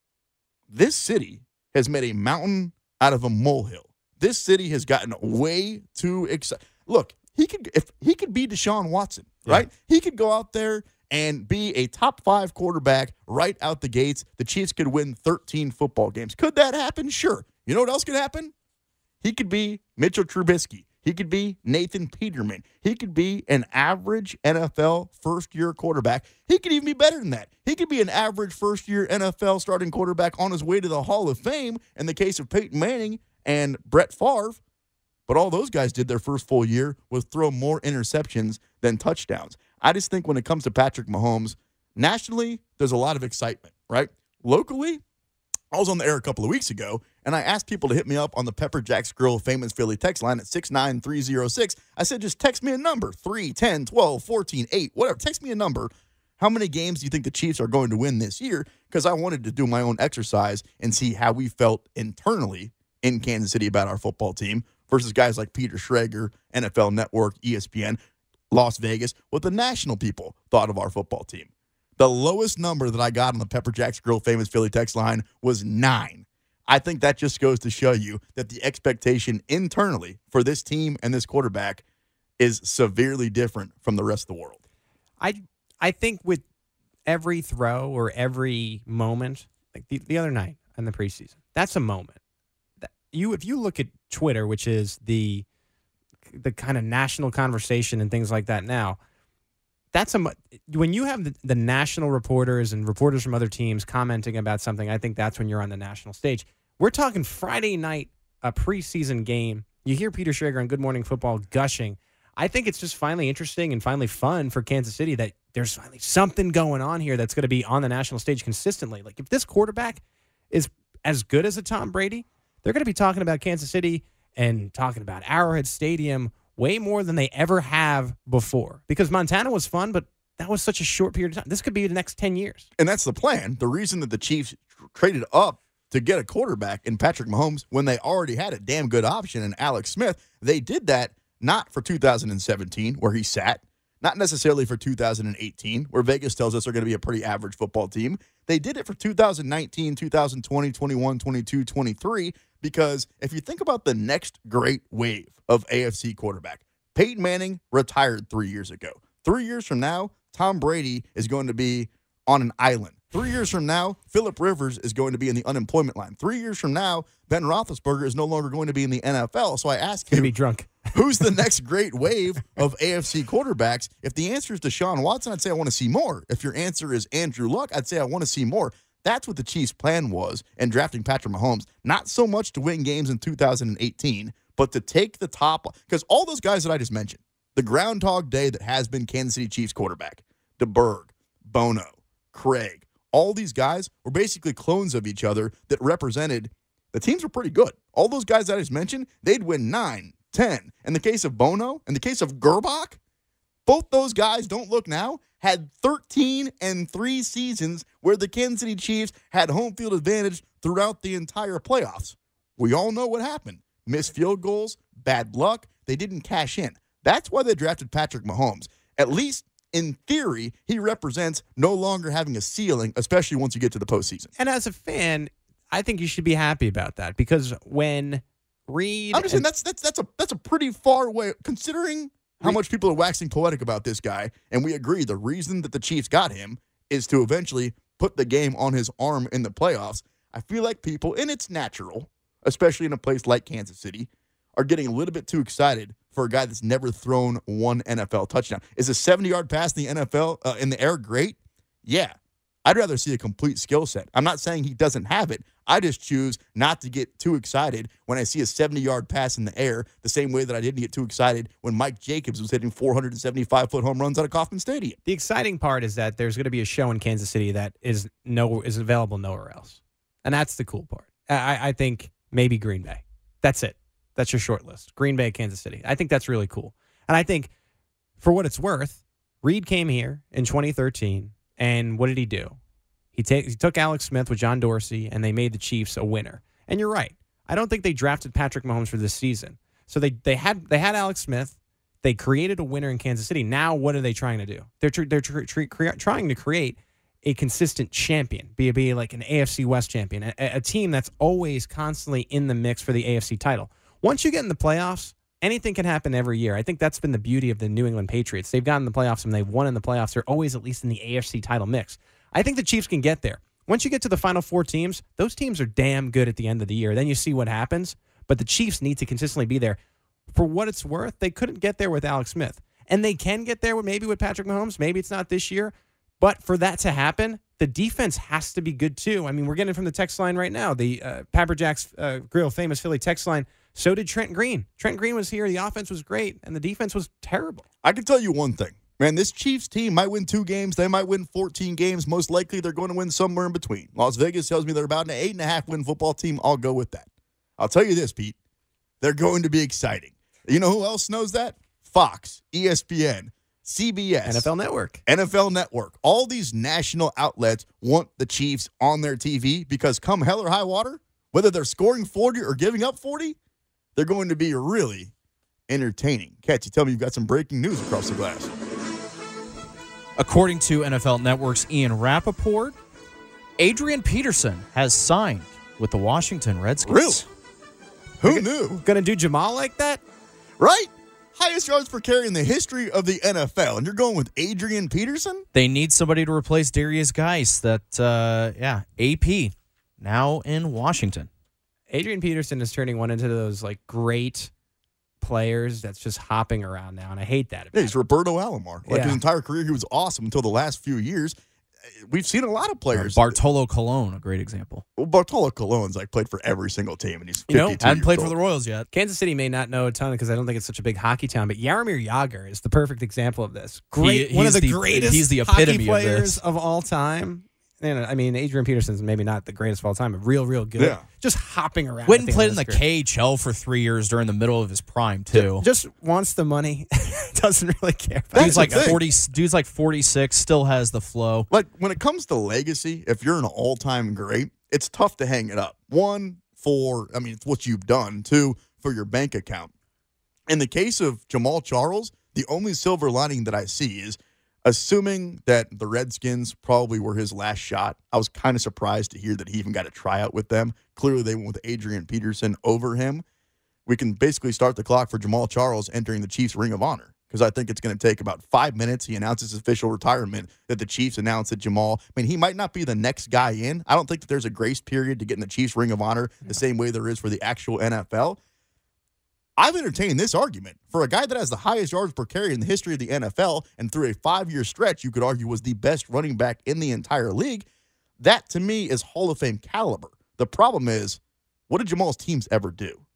this city has made a mountain out of a molehill. This city has gotten way too excited. Look, if he could be Deshaun Watson, right? He could go out there and be a top 5 quarterback right out the gates. The Chiefs could win 13 football games. Could that happen? Sure. You know what else could happen? He could be Mitchell Trubisky. He could be Nathan Peterman. He could be an average NFL first-year quarterback. He could even be better than that. He could be an average first-year NFL starting quarterback on his way to the Hall of Fame in the case of Peyton Manning and Brett Favre. But all those guys did their first full year was throw more interceptions than touchdowns. I just think when it comes to Patrick Mahomes, nationally, there's a lot of excitement, right? Locally, I was on the air a couple of weeks ago, and I asked people to hit me up on the Pepper Jack's Grill famous Philly text line at 69306. I said, just text me a number, 3, 10, 12, 14, 8, whatever. Text me a number. How many games do you think the Chiefs are going to win this year? Because I wanted to do my own exercise and see how we felt internally in Kansas City about our football team versus guys like Peter Schrager, NFL Network, ESPN, Las Vegas, what the national people thought of our football team. The lowest number that I got on the Pepper Jack's Grill famous Philly text line was 9. I think that just goes to show you that the expectation internally for this team and this quarterback is severely different from the rest of the world. I think with every throw or every moment, like the other night in the preseason, that's a moment. If you look at Twitter, which is the kind of national conversation and things like that now, when you have the national reporters and reporters from other teams commenting about something, I think that's when you're on the national stage. We're talking Friday night, a preseason game. You hear Peter Schrager on Good Morning Football gushing. I think it's just finally interesting and finally fun for Kansas City that there's finally something going on here that's going to be on the national stage consistently. Like if this quarterback is as good as a Tom Brady, they're going to be talking about Kansas City and talking about Arrowhead Stadium way more than they ever have before. Because Montana was fun, but that was such a short period of time. This could be the next 10 years. And that's the plan. The reason that the Chiefs traded up to get a quarterback in Patrick Mahomes when they already had a damn good option in Alex Smith, they did that not for 2017, where he sat, not necessarily for 2018, where Vegas tells us they're going to be a pretty average football team. They did it for 2019, 2020, 21, 22, 23, because if you think about the next great wave of AFC quarterback, Peyton Manning retired 3 years ago. 3 years from now, Tom Brady is going to be on an island. 3 years from now, Phillip Rivers is going to be in the unemployment line. 3 years from now, Ben Roethlisberger is no longer going to be in the NFL. So I ask you, be drunk. Who's the next great wave of AFC quarterbacks? If the answer is Deshaun Watson, I'd say I want to see more. If your answer is Andrew Luck, I'd say I want to see more. That's what the Chiefs' plan was in drafting Patrick Mahomes. Not so much to win games in 2018, But to take the top, because all those guys that I just mentioned, the Groundhog Day that has been Kansas City Chiefs quarterback, DeBerg, Bono, Craig, all these guys were basically clones of each other that represented the teams were pretty good. All those guys that I just mentioned, they'd win 9, 10. In the case of Bono, in the case of Gerbach, both those guys, don't look now, had 13 and 3 seasons where the Kansas City Chiefs had home field advantage throughout the entire playoffs. We all know what happened. Missed field goals, bad luck. They didn't cash in. That's why they drafted Patrick Mahomes. At least in theory, he represents no longer having a ceiling, especially once you get to the postseason. And as a fan, I think you should be happy about that because when Reed, I'm just saying that's a pretty far way considering how much people are waxing poetic about this guy. And we agree the reason that the Chiefs got him is to eventually put the game on his arm in the playoffs. I feel like people, and it's natural, especially in a place like Kansas City, are getting a little bit too excited for a guy that's never thrown one NFL touchdown. Is a 70-yard pass in the NFL in the air great? Yeah. I'd rather see a complete skill set. I'm not saying he doesn't have it. I just choose not to get too excited when I see a 70-yard pass in the air the same way that I didn't get too excited when Mike Jacobs was hitting 475-foot home runs out of Kauffman Stadium. The exciting part is that there's going to be a show in Kansas City that is available nowhere else. And that's the cool part. I think maybe Green Bay. That's it. That's your short list. Green Bay, Kansas City. I think that's really cool. And I think for what it's worth, Reed came here in 2013, and what did he do? He took Alex Smith with John Dorsey, and they made the Chiefs a winner. And you're right. I don't think they drafted Patrick Mahomes for this season. So they had Alex Smith. They created a winner in Kansas City. Now what are they trying to do? They're trying to create a consistent champion, be like an AFC West champion, a team that's always constantly in the mix for the AFC title. Once you get in the playoffs, anything can happen every year. I think that's been the beauty of the New England Patriots. They've gotten in the playoffs and they've won in the playoffs. They're always at least in the AFC title mix. I think the Chiefs can get there. Once you get to the final 4 teams, those teams are damn good at the end of the year. Then you see what happens. But the Chiefs need to consistently be there. For what it's worth, they couldn't get there with Alex Smith. And they can get there maybe with Patrick Mahomes. Maybe it's not this year. But for that to happen, the defense has to be good too. I mean, we're getting it from the text line right now. The Papa Jack's Grill famous Philly text line. So did Trent Green. Trent Green was here. The offense was great, and the defense was terrible. I can tell you one thing. Man, this Chiefs team might win 2 games. They might win 14 games. Most likely, they're going to win somewhere in between. Las Vegas tells me they're about an 8.5-win football team. I'll go with that. I'll tell you this, Pete. They're going to be exciting. You know who else knows that? Fox, ESPN, CBS. NFL Network. All these national outlets want the Chiefs on their TV because come hell or high water, whether they're scoring 40 or giving up 40, they're going to be really entertaining. Kat, you tell me you've got some breaking news across the glass. According to NFL Network's Ian Rappaport, Adrian Peterson has signed with the Washington Redskins. Really? Who knew? Going to do Jamal like that? Right? Highest yards per carry in the history of the NFL, and you're going with Adrian Peterson? They need somebody to replace Darius Geis. AP now in Washington. Adrian Peterson is turning one into those like great players that's just hopping around now, and I hate that. Yeah, he's Roberto Alomar. His entire career, he was awesome until the last few years. We've seen a lot of players. Bartolo Colon, a great example. Well, Bartolo Colon's played for every single team, and he's 52 hadn't played years for the Royals yet. Kansas City may not know a ton because I don't think it's such a big hockey town, but Jaromir Jagr is the perfect example of this. One of the greatest he's the epitome hockey players of all time. I mean, Adrian Peterson's maybe not the greatest of all time, but real good. Yeah. Just hopping around. Went and played in the KHL for 3 years during the middle of his prime, too. Just wants the money. Doesn't really care. Dude's like 46, still has the flow. Like, when it comes to legacy, if you're an all-time great, it's tough to hang it up. 1, it's what you've done. 2, for your bank account. In the case of Jamal Charles, the only silver lining that I see is assuming that the Redskins probably were his last shot. I was kind of surprised to hear that he even got a tryout with them. Clearly, they went with Adrian Peterson over him. We can basically start the clock for Jamal Charles entering the Chiefs' Ring of Honor because I think it's going to take about 5 minutes. He announces his official retirement that the Chiefs announced that Jamal, he might not be the next guy in. I don't think that there's a grace period to get in the Chiefs' Ring of Honor the same way there is for the actual NFL. I've entertained this argument. For a guy that has the highest yards per carry in the history of the NFL and through a 5-year stretch, you could argue was the best running back in the entire league, that to me is Hall of Fame caliber. The problem is, what did Jamal's teams ever do?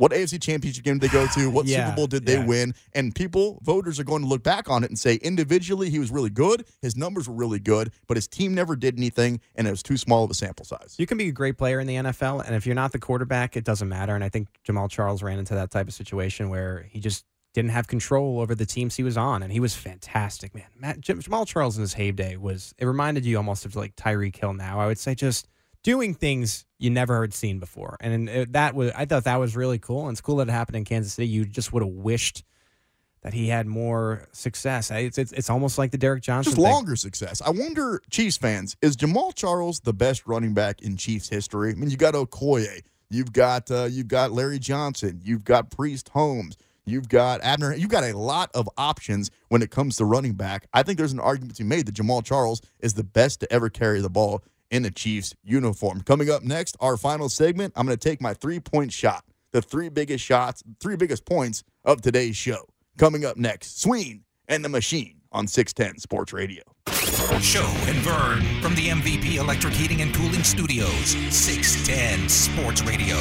What AFC Championship game did they go to? What Super Bowl did they win? And voters are going to look back on it and say, individually, he was really good. His numbers were really good, but his team never did anything, and it was too small of a sample size. You can be a great player in the NFL, and if you're not the quarterback, it doesn't matter. And I think Jamal Charles ran into that type of situation where he just didn't have control over the teams he was on, and he was fantastic, man. Jamal Charles in his heyday it reminded you almost of like Tyreek Hill now. I would say just doing things you never had seen before. And I thought that was really cool, and it's cool that it happened in Kansas City. You just would have wished that he had more success. It's almost like the Derek Johnson thing. Just longer success. I wonder, Chiefs fans, is Jamal Charles the best running back in Chiefs history? I mean, you got Okoye, you've got Larry Johnson, you've got Priest Holmes, you've got Abner. You've got a lot of options when it comes to running back. I think there's an argument to be made that Jamal Charles is the best to ever carry the ball in a Chiefs uniform. Coming up next, our final segment, I'm going to take my 3-point shot, the 3 biggest points of today's show. Coming up next, Sween and the Machine on 610 Sports Radio. Show and Vern from the MVP Electric Heating and Cooling Studios, 610 Sports Radio.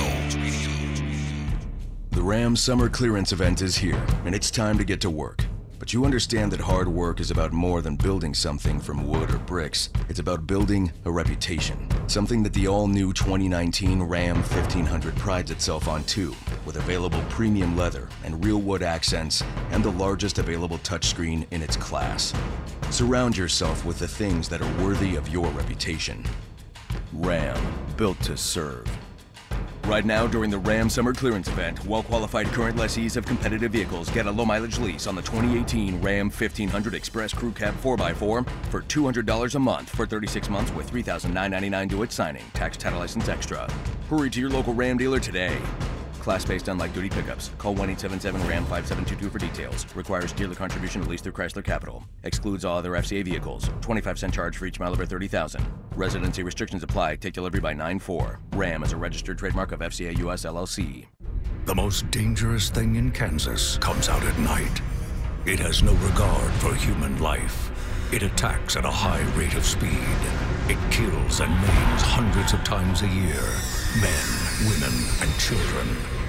The Ram Summer Clearance event is here, and it's time to get to work. But you understand that hard work is about more than building something from wood or bricks. It's about building a reputation. Something that the all-new 2019 Ram 1500 prides itself on too, with available premium leather and real wood accents and the largest available touchscreen in its class. Surround yourself with the things that are worthy of your reputation. Ram, built to serve. Right now, during the Ram Summer Clearance event, well-qualified current lessees of competitive vehicles get a low-mileage lease on the 2018 Ram 1500 Express Crew Cab 4x4 for $200 a month for 36 months with $3,999 due at signing, tax, title, license extra. Hurry to your local Ram dealer today. Class-based on light-duty pickups. Call 1-877-RAM-5722 for details. Requires dealer contribution to lease through Chrysler Capital. Excludes all other FCA vehicles. 25-cent charge for each mile over 30,000. Residency restrictions apply. Take delivery by 9/4. Ram is a registered trademark of FCA US LLC. The most dangerous thing in Kansas comes out at night. It has no regard for human life. It attacks at a high rate of speed. It kills and maims hundreds of times a year. Men, women, and children.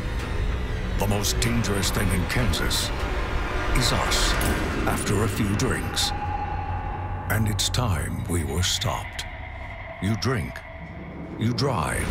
The most dangerous thing in Kansas is us after a few drinks. And it's time we were stopped. You drink. You drive.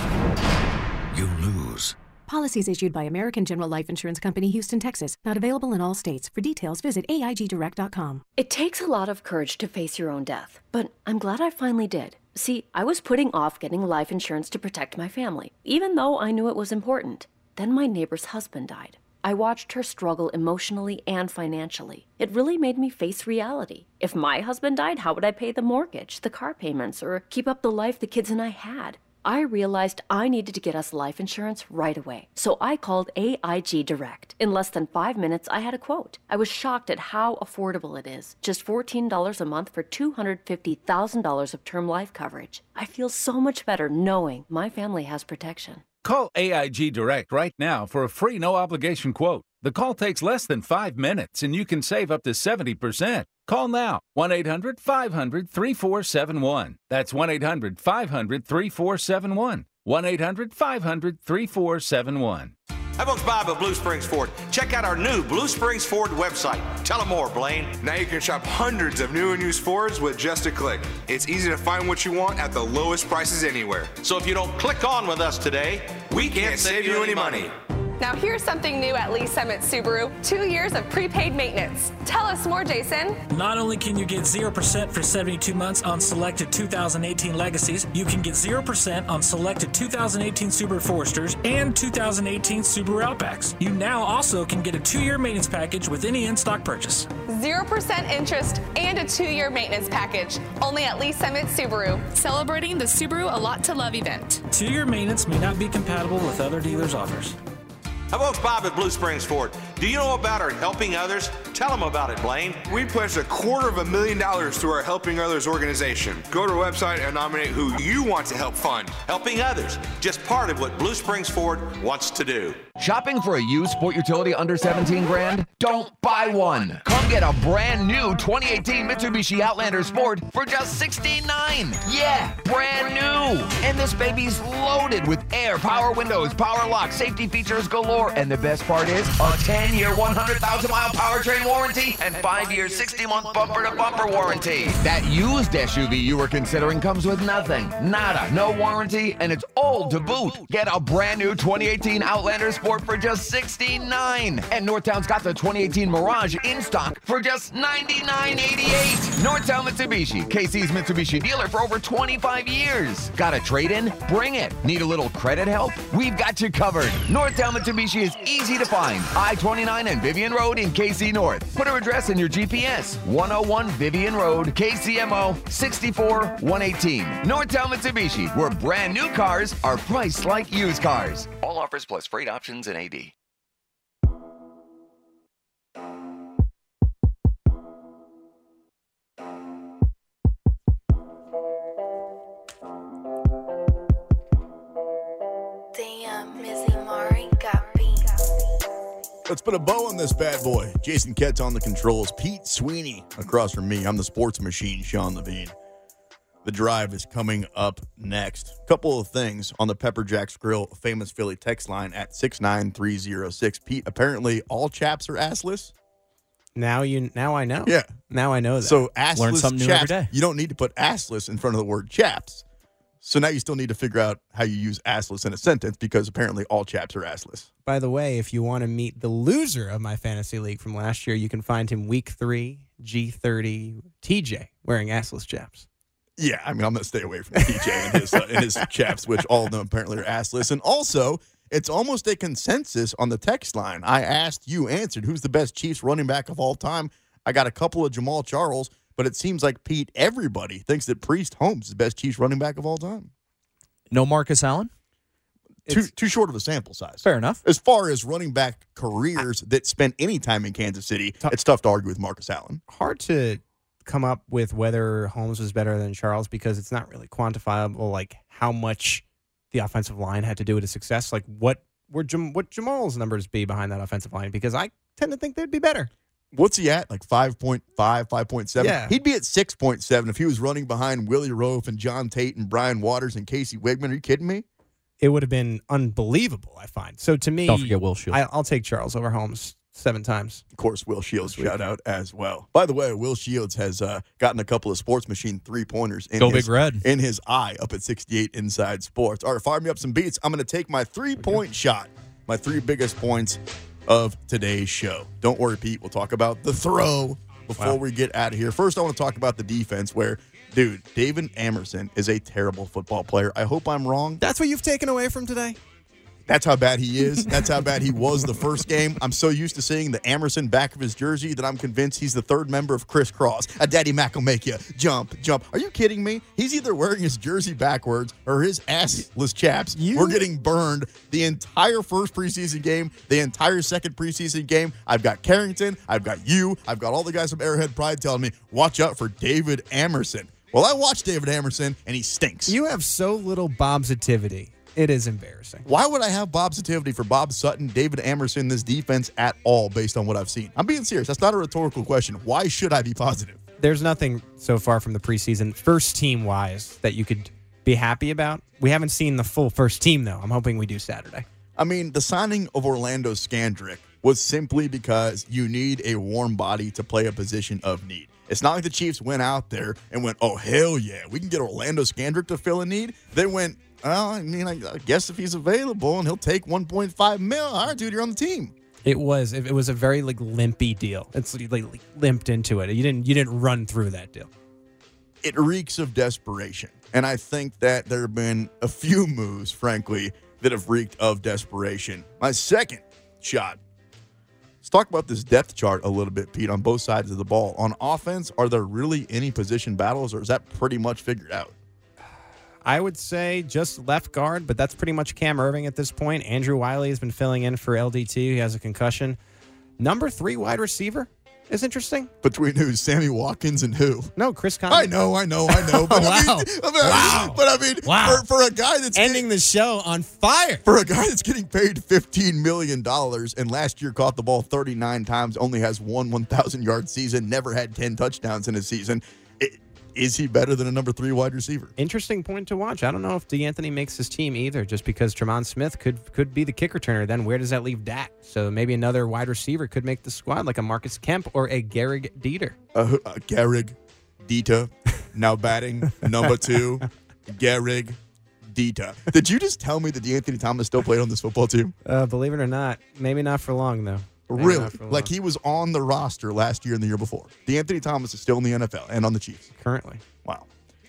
You lose. Policies issued by American General Life Insurance Company, Houston, Texas. Not available in all states. For details, visit AIGdirect.com. It takes a lot of courage to face your own death, but I'm glad I finally did. See, I was putting off getting life insurance to protect my family, even though I knew it was important. Then my neighbor's husband died. I watched her struggle emotionally and financially. It really made me face reality. If my husband died, how would I pay the mortgage, the car payments, or keep up the life the kids and I had? I realized I needed to get us life insurance right away. So I called AIG Direct. In less than 5 minutes, I had a quote. I was shocked at how affordable it is. Just $14 a month for $250,000 of term life coverage. I feel so much better knowing my family has protection. Call AIG Direct right now for a free no-obligation quote. The call takes less than 5 minutes, and you can save up to 70%. Call now, 1-800-500-3471. That's 1-800-500-3471. 1-800-500-3471. Hi, folks. Bob of Blue Springs Ford. Check out our new Blue Springs Ford website. Tell them more, Blaine. Now you can shop hundreds of new and used Fords with just a click. It's easy to find what you want at the lowest prices anywhere. So if you don't click on with us today, we can't save you any money. Now here's something new at Lee Summit Subaru. 2 years of prepaid maintenance. Tell us more, Jason. Not only can you get 0% for 72 months on selected 2018 Legacies, you can get 0% on selected 2018 Subaru Foresters and 2018 Subaru Outbacks. You now also can get a 2-year maintenance package with any in-stock purchase. 0% interest and a 2-year maintenance package. Only at Lee Summit Subaru. Celebrating the Subaru A Lot to Love event. 2-year maintenance may not be compatible with other dealers' offers. Hi, folks. Bob at Blue Springs Ford. Do you know about our Helping Others? Tell them about it, Blaine. We pledged $250,000 to our Helping Others organization. Go to our website and nominate who you want to help fund. Helping Others, just part of what Blue Springs Ford wants to do. Shopping for a used sport utility under 17 grand? Don't buy one. Come get a brand new 2018 Mitsubishi Outlander Sport for just $69. Yeah, brand new. And this baby's loaded with air, power windows, power locks, safety features galore. And the best part is a 10-year, 100,000-mile powertrain warranty and 5-year, 60-month bumper-to-bumper warranty. That used SUV you were considering comes with nothing. Nada, no warranty, and it's old to boot. Get a brand new 2018 Outlander Sport for just $69. And Northtown's got the 2018 Mirage in stock for just $99.88. Northtown Mitsubishi, KC's Mitsubishi dealer for over 25 years. Got a trade-in? Bring it. Need a little credit help? We've got you covered. Northtown Mitsubishi is easy to find. I-29 and Vivian Road in KC North. Put our address in your GPS. 101 Vivian Road, KCMO 64118. Northtown Mitsubishi, where brand new cars are priced like used cars. All offers plus freight options and AD. Let's put a bow on this bad boy. Jason Ketz on the controls. Pete Sweeney across from me. I'm the sports machine, Sean Levine. The drive is coming up next. Couple of things on the Pepper Jack's Grill Famous Philly text line at 69306. Pete, apparently all chaps are assless. Now I know. Yeah. Now I know that. So assless Learn something new chaps, every day. you don't need to put assless in front of the word chaps. So now you still need to figure out how you use assless in a sentence because apparently all chaps are assless. By the way, if you want to meet the loser of my fantasy league from last year, you can find him week 3, G30, TJ, wearing assless chaps. Yeah, I mean, I'm going to stay away from TJ and his chaps, which all of them apparently are assless. And also, it's almost a consensus on the text line. I asked, you answered, who's the best Chiefs running back of all time? I got a couple of Jamal Charles, but it seems like, Pete, everybody thinks that Priest Holmes is the best Chiefs running back of all time. No Marcus Allen? Too short of a sample size. Fair enough. As far as running back careers that spent any time in Kansas City, it's tough to argue with Marcus Allen. Hard to come up with whether Holmes was better than Charles because it's not really quantifiable, like how much the offensive line had to do with his success. Like what Jamal's numbers be behind that offensive line? Because I tend to think they'd be better. What's he at? Like 5.5, 5.7? Yeah. He'd be at 6.7 if he was running behind Willie Roaf and John Tate and Brian Waters and Casey Wigman. Are you kidding me? It would have been unbelievable, I find. So to me, don't forget Will Shields. I'll take Charles over Holmes 7 times. Of course, Will Shields shout out as well. By the way, Will Shields has gotten a couple of Sports Machine 3-pointers in his eye up at 68 Inside Sports. All right, fire me up some beats. I'm going to take my 3-point shot, my 3 biggest points of today's show. Don't worry, Pete. We'll talk about the throw before we get out of here. First, I want to talk about the defense where, dude, David Amerson is a terrible football player. I hope I'm wrong. That's what you've taken away from today? That's how bad he is. That's how bad he was the first game. I'm so used to seeing the Amerson back of his jersey that I'm convinced he's the 3rd member of Criss Cross. A Daddy Mac will make you jump, jump. Are you kidding me? He's either wearing his jersey backwards or his assless chaps. We're getting burned the entire first preseason game, the entire second preseason game. I've got Carrington. I've got you. I've got all the guys from Arrowhead Pride telling me, watch out for David Amerson. Well, I watched David Amerson, and he stinks. You have so little Bobsativity. It is embarrassing. Why would I have Bobsativity for Bob Sutton, David Amerson, this defense at all based on what I've seen? I'm being serious. That's not a rhetorical question. Why should I be positive? There's nothing so far from the preseason, first team-wise, that you could be happy about. We haven't seen the full first team, though. I'm hoping we do Saturday. I mean, the signing of Orlando Scandrick was simply because you need a warm body to play a position of need. It's not like the Chiefs went out there and went, oh, hell yeah, we can get Orlando Scandrick to fill a need. They went, well, I mean, I guess if he's available and he'll take $1.5 million, all right, dude, you're on the team. It was a very limpy deal. It's like limped into it. You didn't run through that deal. It reeks of desperation, and I think that there have been a few moves, frankly, that have reeked of desperation. My second shot. Let's talk about this depth chart a little bit, Pete, on both sides of the ball. On offense, are there really any position battles, or is that pretty much figured out? I would say just left guard, but that's pretty much Cam Irving at this point. Andrew Wiley has been filling in for LDT. He has a concussion. Number 3 wide receiver is interesting. Between who? Sammy Watkins and who? No, Chris Conley. I know. But I mean, for a guy that's ending the show on fire. For a guy that's getting paid $15 million and last year caught the ball 39 times, only has one 1,000-yard season, never had 10 touchdowns in a season. Is he better than a number 3 wide receiver? Interesting point to watch. I don't know if DeAnthony makes his team either, just because Tremont Smith could be the kick returner. Then where does that leave Dak? So maybe another wide receiver could make the squad, like a Marcus Kemp or a Garrig Dieter. Garrig Dieter, now batting number 2. Garrig Dieter. Did you just tell me that DeAnthony Thomas still played on this football team? Believe it or not, maybe not for long though. Really? Like he was on the roster last year and the year before. DeAnthony Thomas is still in the NFL and on the Chiefs. Currently. Wow.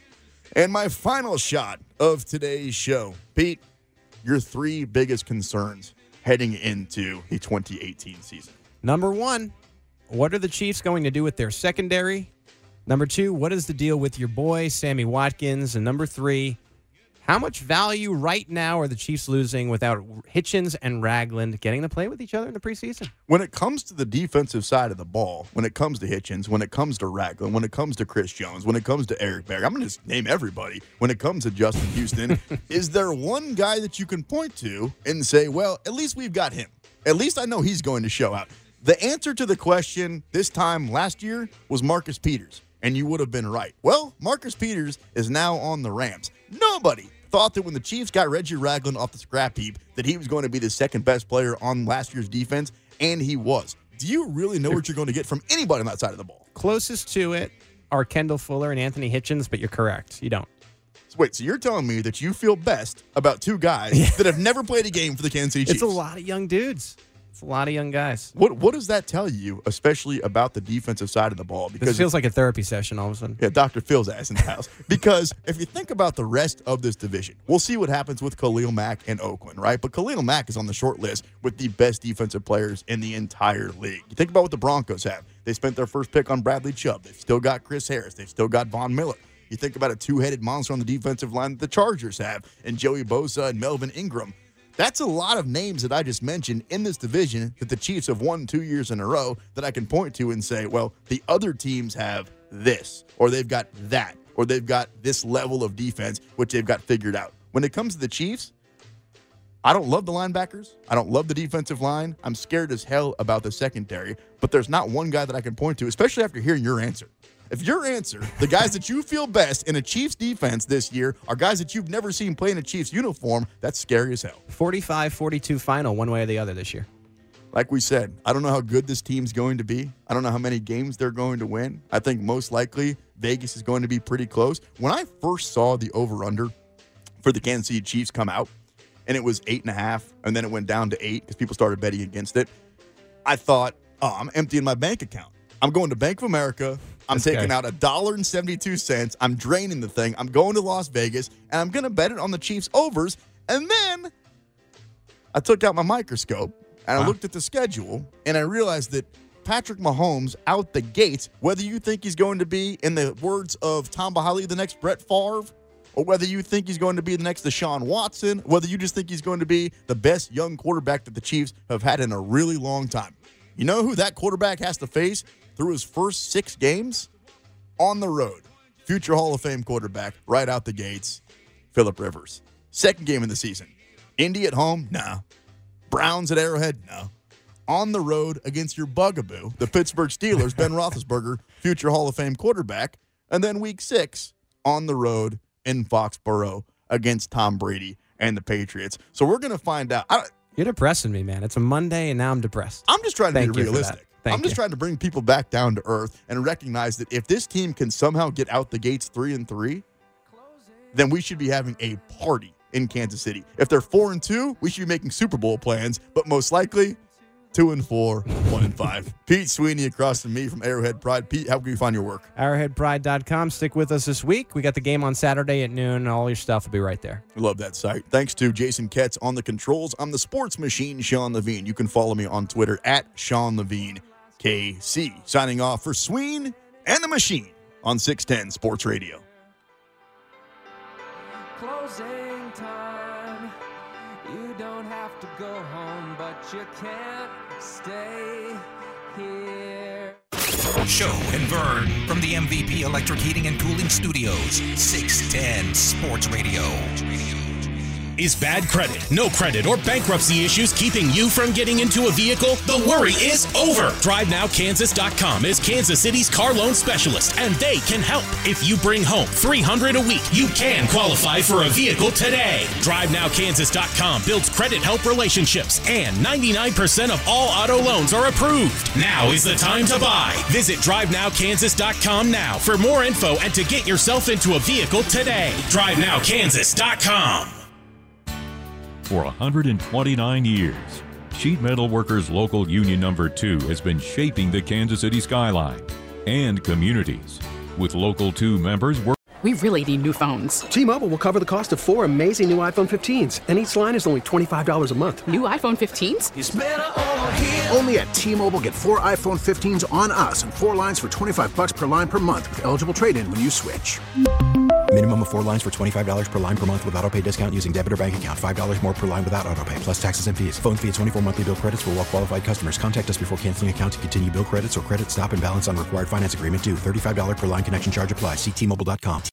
And my final shot of today's show. Pete, your 3 biggest concerns heading into the 2018 season. Number 1, what are the Chiefs going to do with their secondary? Number 2, what is the deal with your boy, Sammy Watkins? And number 3, how much value right now are the Chiefs losing without Hitchens and Ragland getting to play with each other in the preseason? When it comes to the defensive side of the ball, when it comes to Hitchens, when it comes to Ragland, when it comes to Chris Jones, when it comes to Eric Berry, I'm going to just name everybody. When it comes to Justin Houston, is there one guy that you can point to and say, well, at least we've got him. At least I know he's going to show out. The answer to the question this time last year was Marcus Peters, and you would have been right. Well, Marcus Peters is now on the Rams. Nobody thought that when the Chiefs got Reggie Ragland off the scrap heap that he was going to be the second best player on last year's defense, and he was. Do you really know what you're going to get from anybody on that side of the ball? Closest to it are Kendall Fuller and Anthony Hitchens, but you're correct. You don't. Wait, so you're telling me that you feel best about 2 guys that have never played a game for the Kansas City Chiefs? It's a lot of young dudes. It's a lot of young guys. What does that tell you, especially about the defensive side of the ball? Because it feels like a therapy session all of a sudden. Yeah, Dr. Phil's ass in the house. Because if you think about the rest of this division, we'll see what happens with Khalil Mack and Oakland, right? But Khalil Mack is on the short list with the best defensive players in the entire league. You think about what the Broncos have. They spent their first pick on Bradley Chubb. They've still got Chris Harris. They've still got Von Miller. You think about a 2-headed monster on the defensive line that the Chargers have, and Joey Bosa and Melvin Ingram. That's a lot of names that I just mentioned in this division that the Chiefs have won 2 years in a row that I can point to and say, well, the other teams have this, or they've got that, or they've got this level of defense, which they've got figured out. When it comes to the Chiefs, I don't love the linebackers. I don't love the defensive line. I'm scared as hell about the secondary, but there's not one guy that I can point to, especially after hearing your answer. If your answer, the guys that you feel best in a Chiefs defense this year are guys that you've never seen play in a Chiefs uniform, that's scary as hell. 45-42 final, one way or the other this year. Like we said, I don't know how good this team's going to be. I don't know how many games they're going to win. I think most likely Vegas is going to be pretty close. When I first saw the over-under for the Kansas City Chiefs come out, and it was 8.5, and then it went down to 8 because people started betting against it, I thought, oh, I'm emptying my bank account. I'm going to Bank of America. I'm taking out $1.72. I'm draining the thing. I'm going to Las Vegas, and I'm going to bet it on the Chiefs overs. And then I took out my microscope, and I looked at the schedule, and I realized that Patrick Mahomes out the gates, whether you think he's going to be, in the words of Tom Bahali, the next Brett Favre, or whether you think he's going to be the next Deshaun Watson, whether you just think he's going to be the best young quarterback that the Chiefs have had in a really long time. You know who that quarterback has to face through his first 6 games? On the road. Future Hall of Fame quarterback right out the gates, Phillip Rivers. Second game of the season. Indy at home? No. Browns at Arrowhead? No. On the road against your bugaboo, the Pittsburgh Steelers, Ben Roethlisberger, future Hall of Fame quarterback. And then week 6, on the road in Foxborough against Tom Brady and the Patriots. So we're going to find out. You're depressing me, man. It's a Monday, and now I'm depressed. I'm just trying to be realistic. I'm just trying to bring people back down to earth and recognize that if this team can somehow get out the gates 3-3, then we should be having a party in Kansas City. If they're 4-2, we should be making Super Bowl plans, but most likely 2-4, 1-5. Pete Sweeney across from me from Arrowhead Pride. Pete, how can you find your work? Arrowheadpride.com. Stick with us this week. We got the game on Saturday at noon. All your stuff will be right there. I love that site. Thanks to Jason Ketz on the controls. I'm the sports machine, Sean Levine. You can follow me on Twitter at Sean Levine KC. Signing off for Sween and the Machine on 610 Sports Radio. Closing time. You don't have to go home, but you can't stay here. Show and Vern from the MVP Electric Heating and Cooling Studios, 610 Sports Radio. Is bad credit, no credit, or bankruptcy issues keeping you from getting into a vehicle? The worry is over. DriveNowKansas.com is Kansas City's car loan specialist, and they can help. If you bring home $300 a week, you can qualify for a vehicle today. DriveNowKansas.com builds credit help relationships, and 99% of all auto loans are approved. Now is the time to buy. Visit DriveNowKansas.com now for more info and to get yourself into a vehicle today. DriveNowKansas.com. For 129 years, Sheet Metal Workers Local Union Number 2 has been shaping the Kansas City skyline and communities. With Local 2 members working. We really need new phones. T-Mobile will cover the cost of 4 amazing new iPhone 15s, and each line is only $25 a month. New iPhone 15s? It's better over here. Only at T-Mobile, get 4 iPhone 15s on us and 4 lines for $25 per line per month with eligible trade-in when you switch. Minimum of 4 lines for $25 per line per month with autopay discount using debit or bank account. $5 more per line without autopay, plus taxes and fees. Phone fee at 24 monthly bill credits for well-qualified customers. Contact us before canceling account to continue bill credits or credit stop and balance on required finance agreement due. $35 per line connection charge applies. See T-Mobile.com.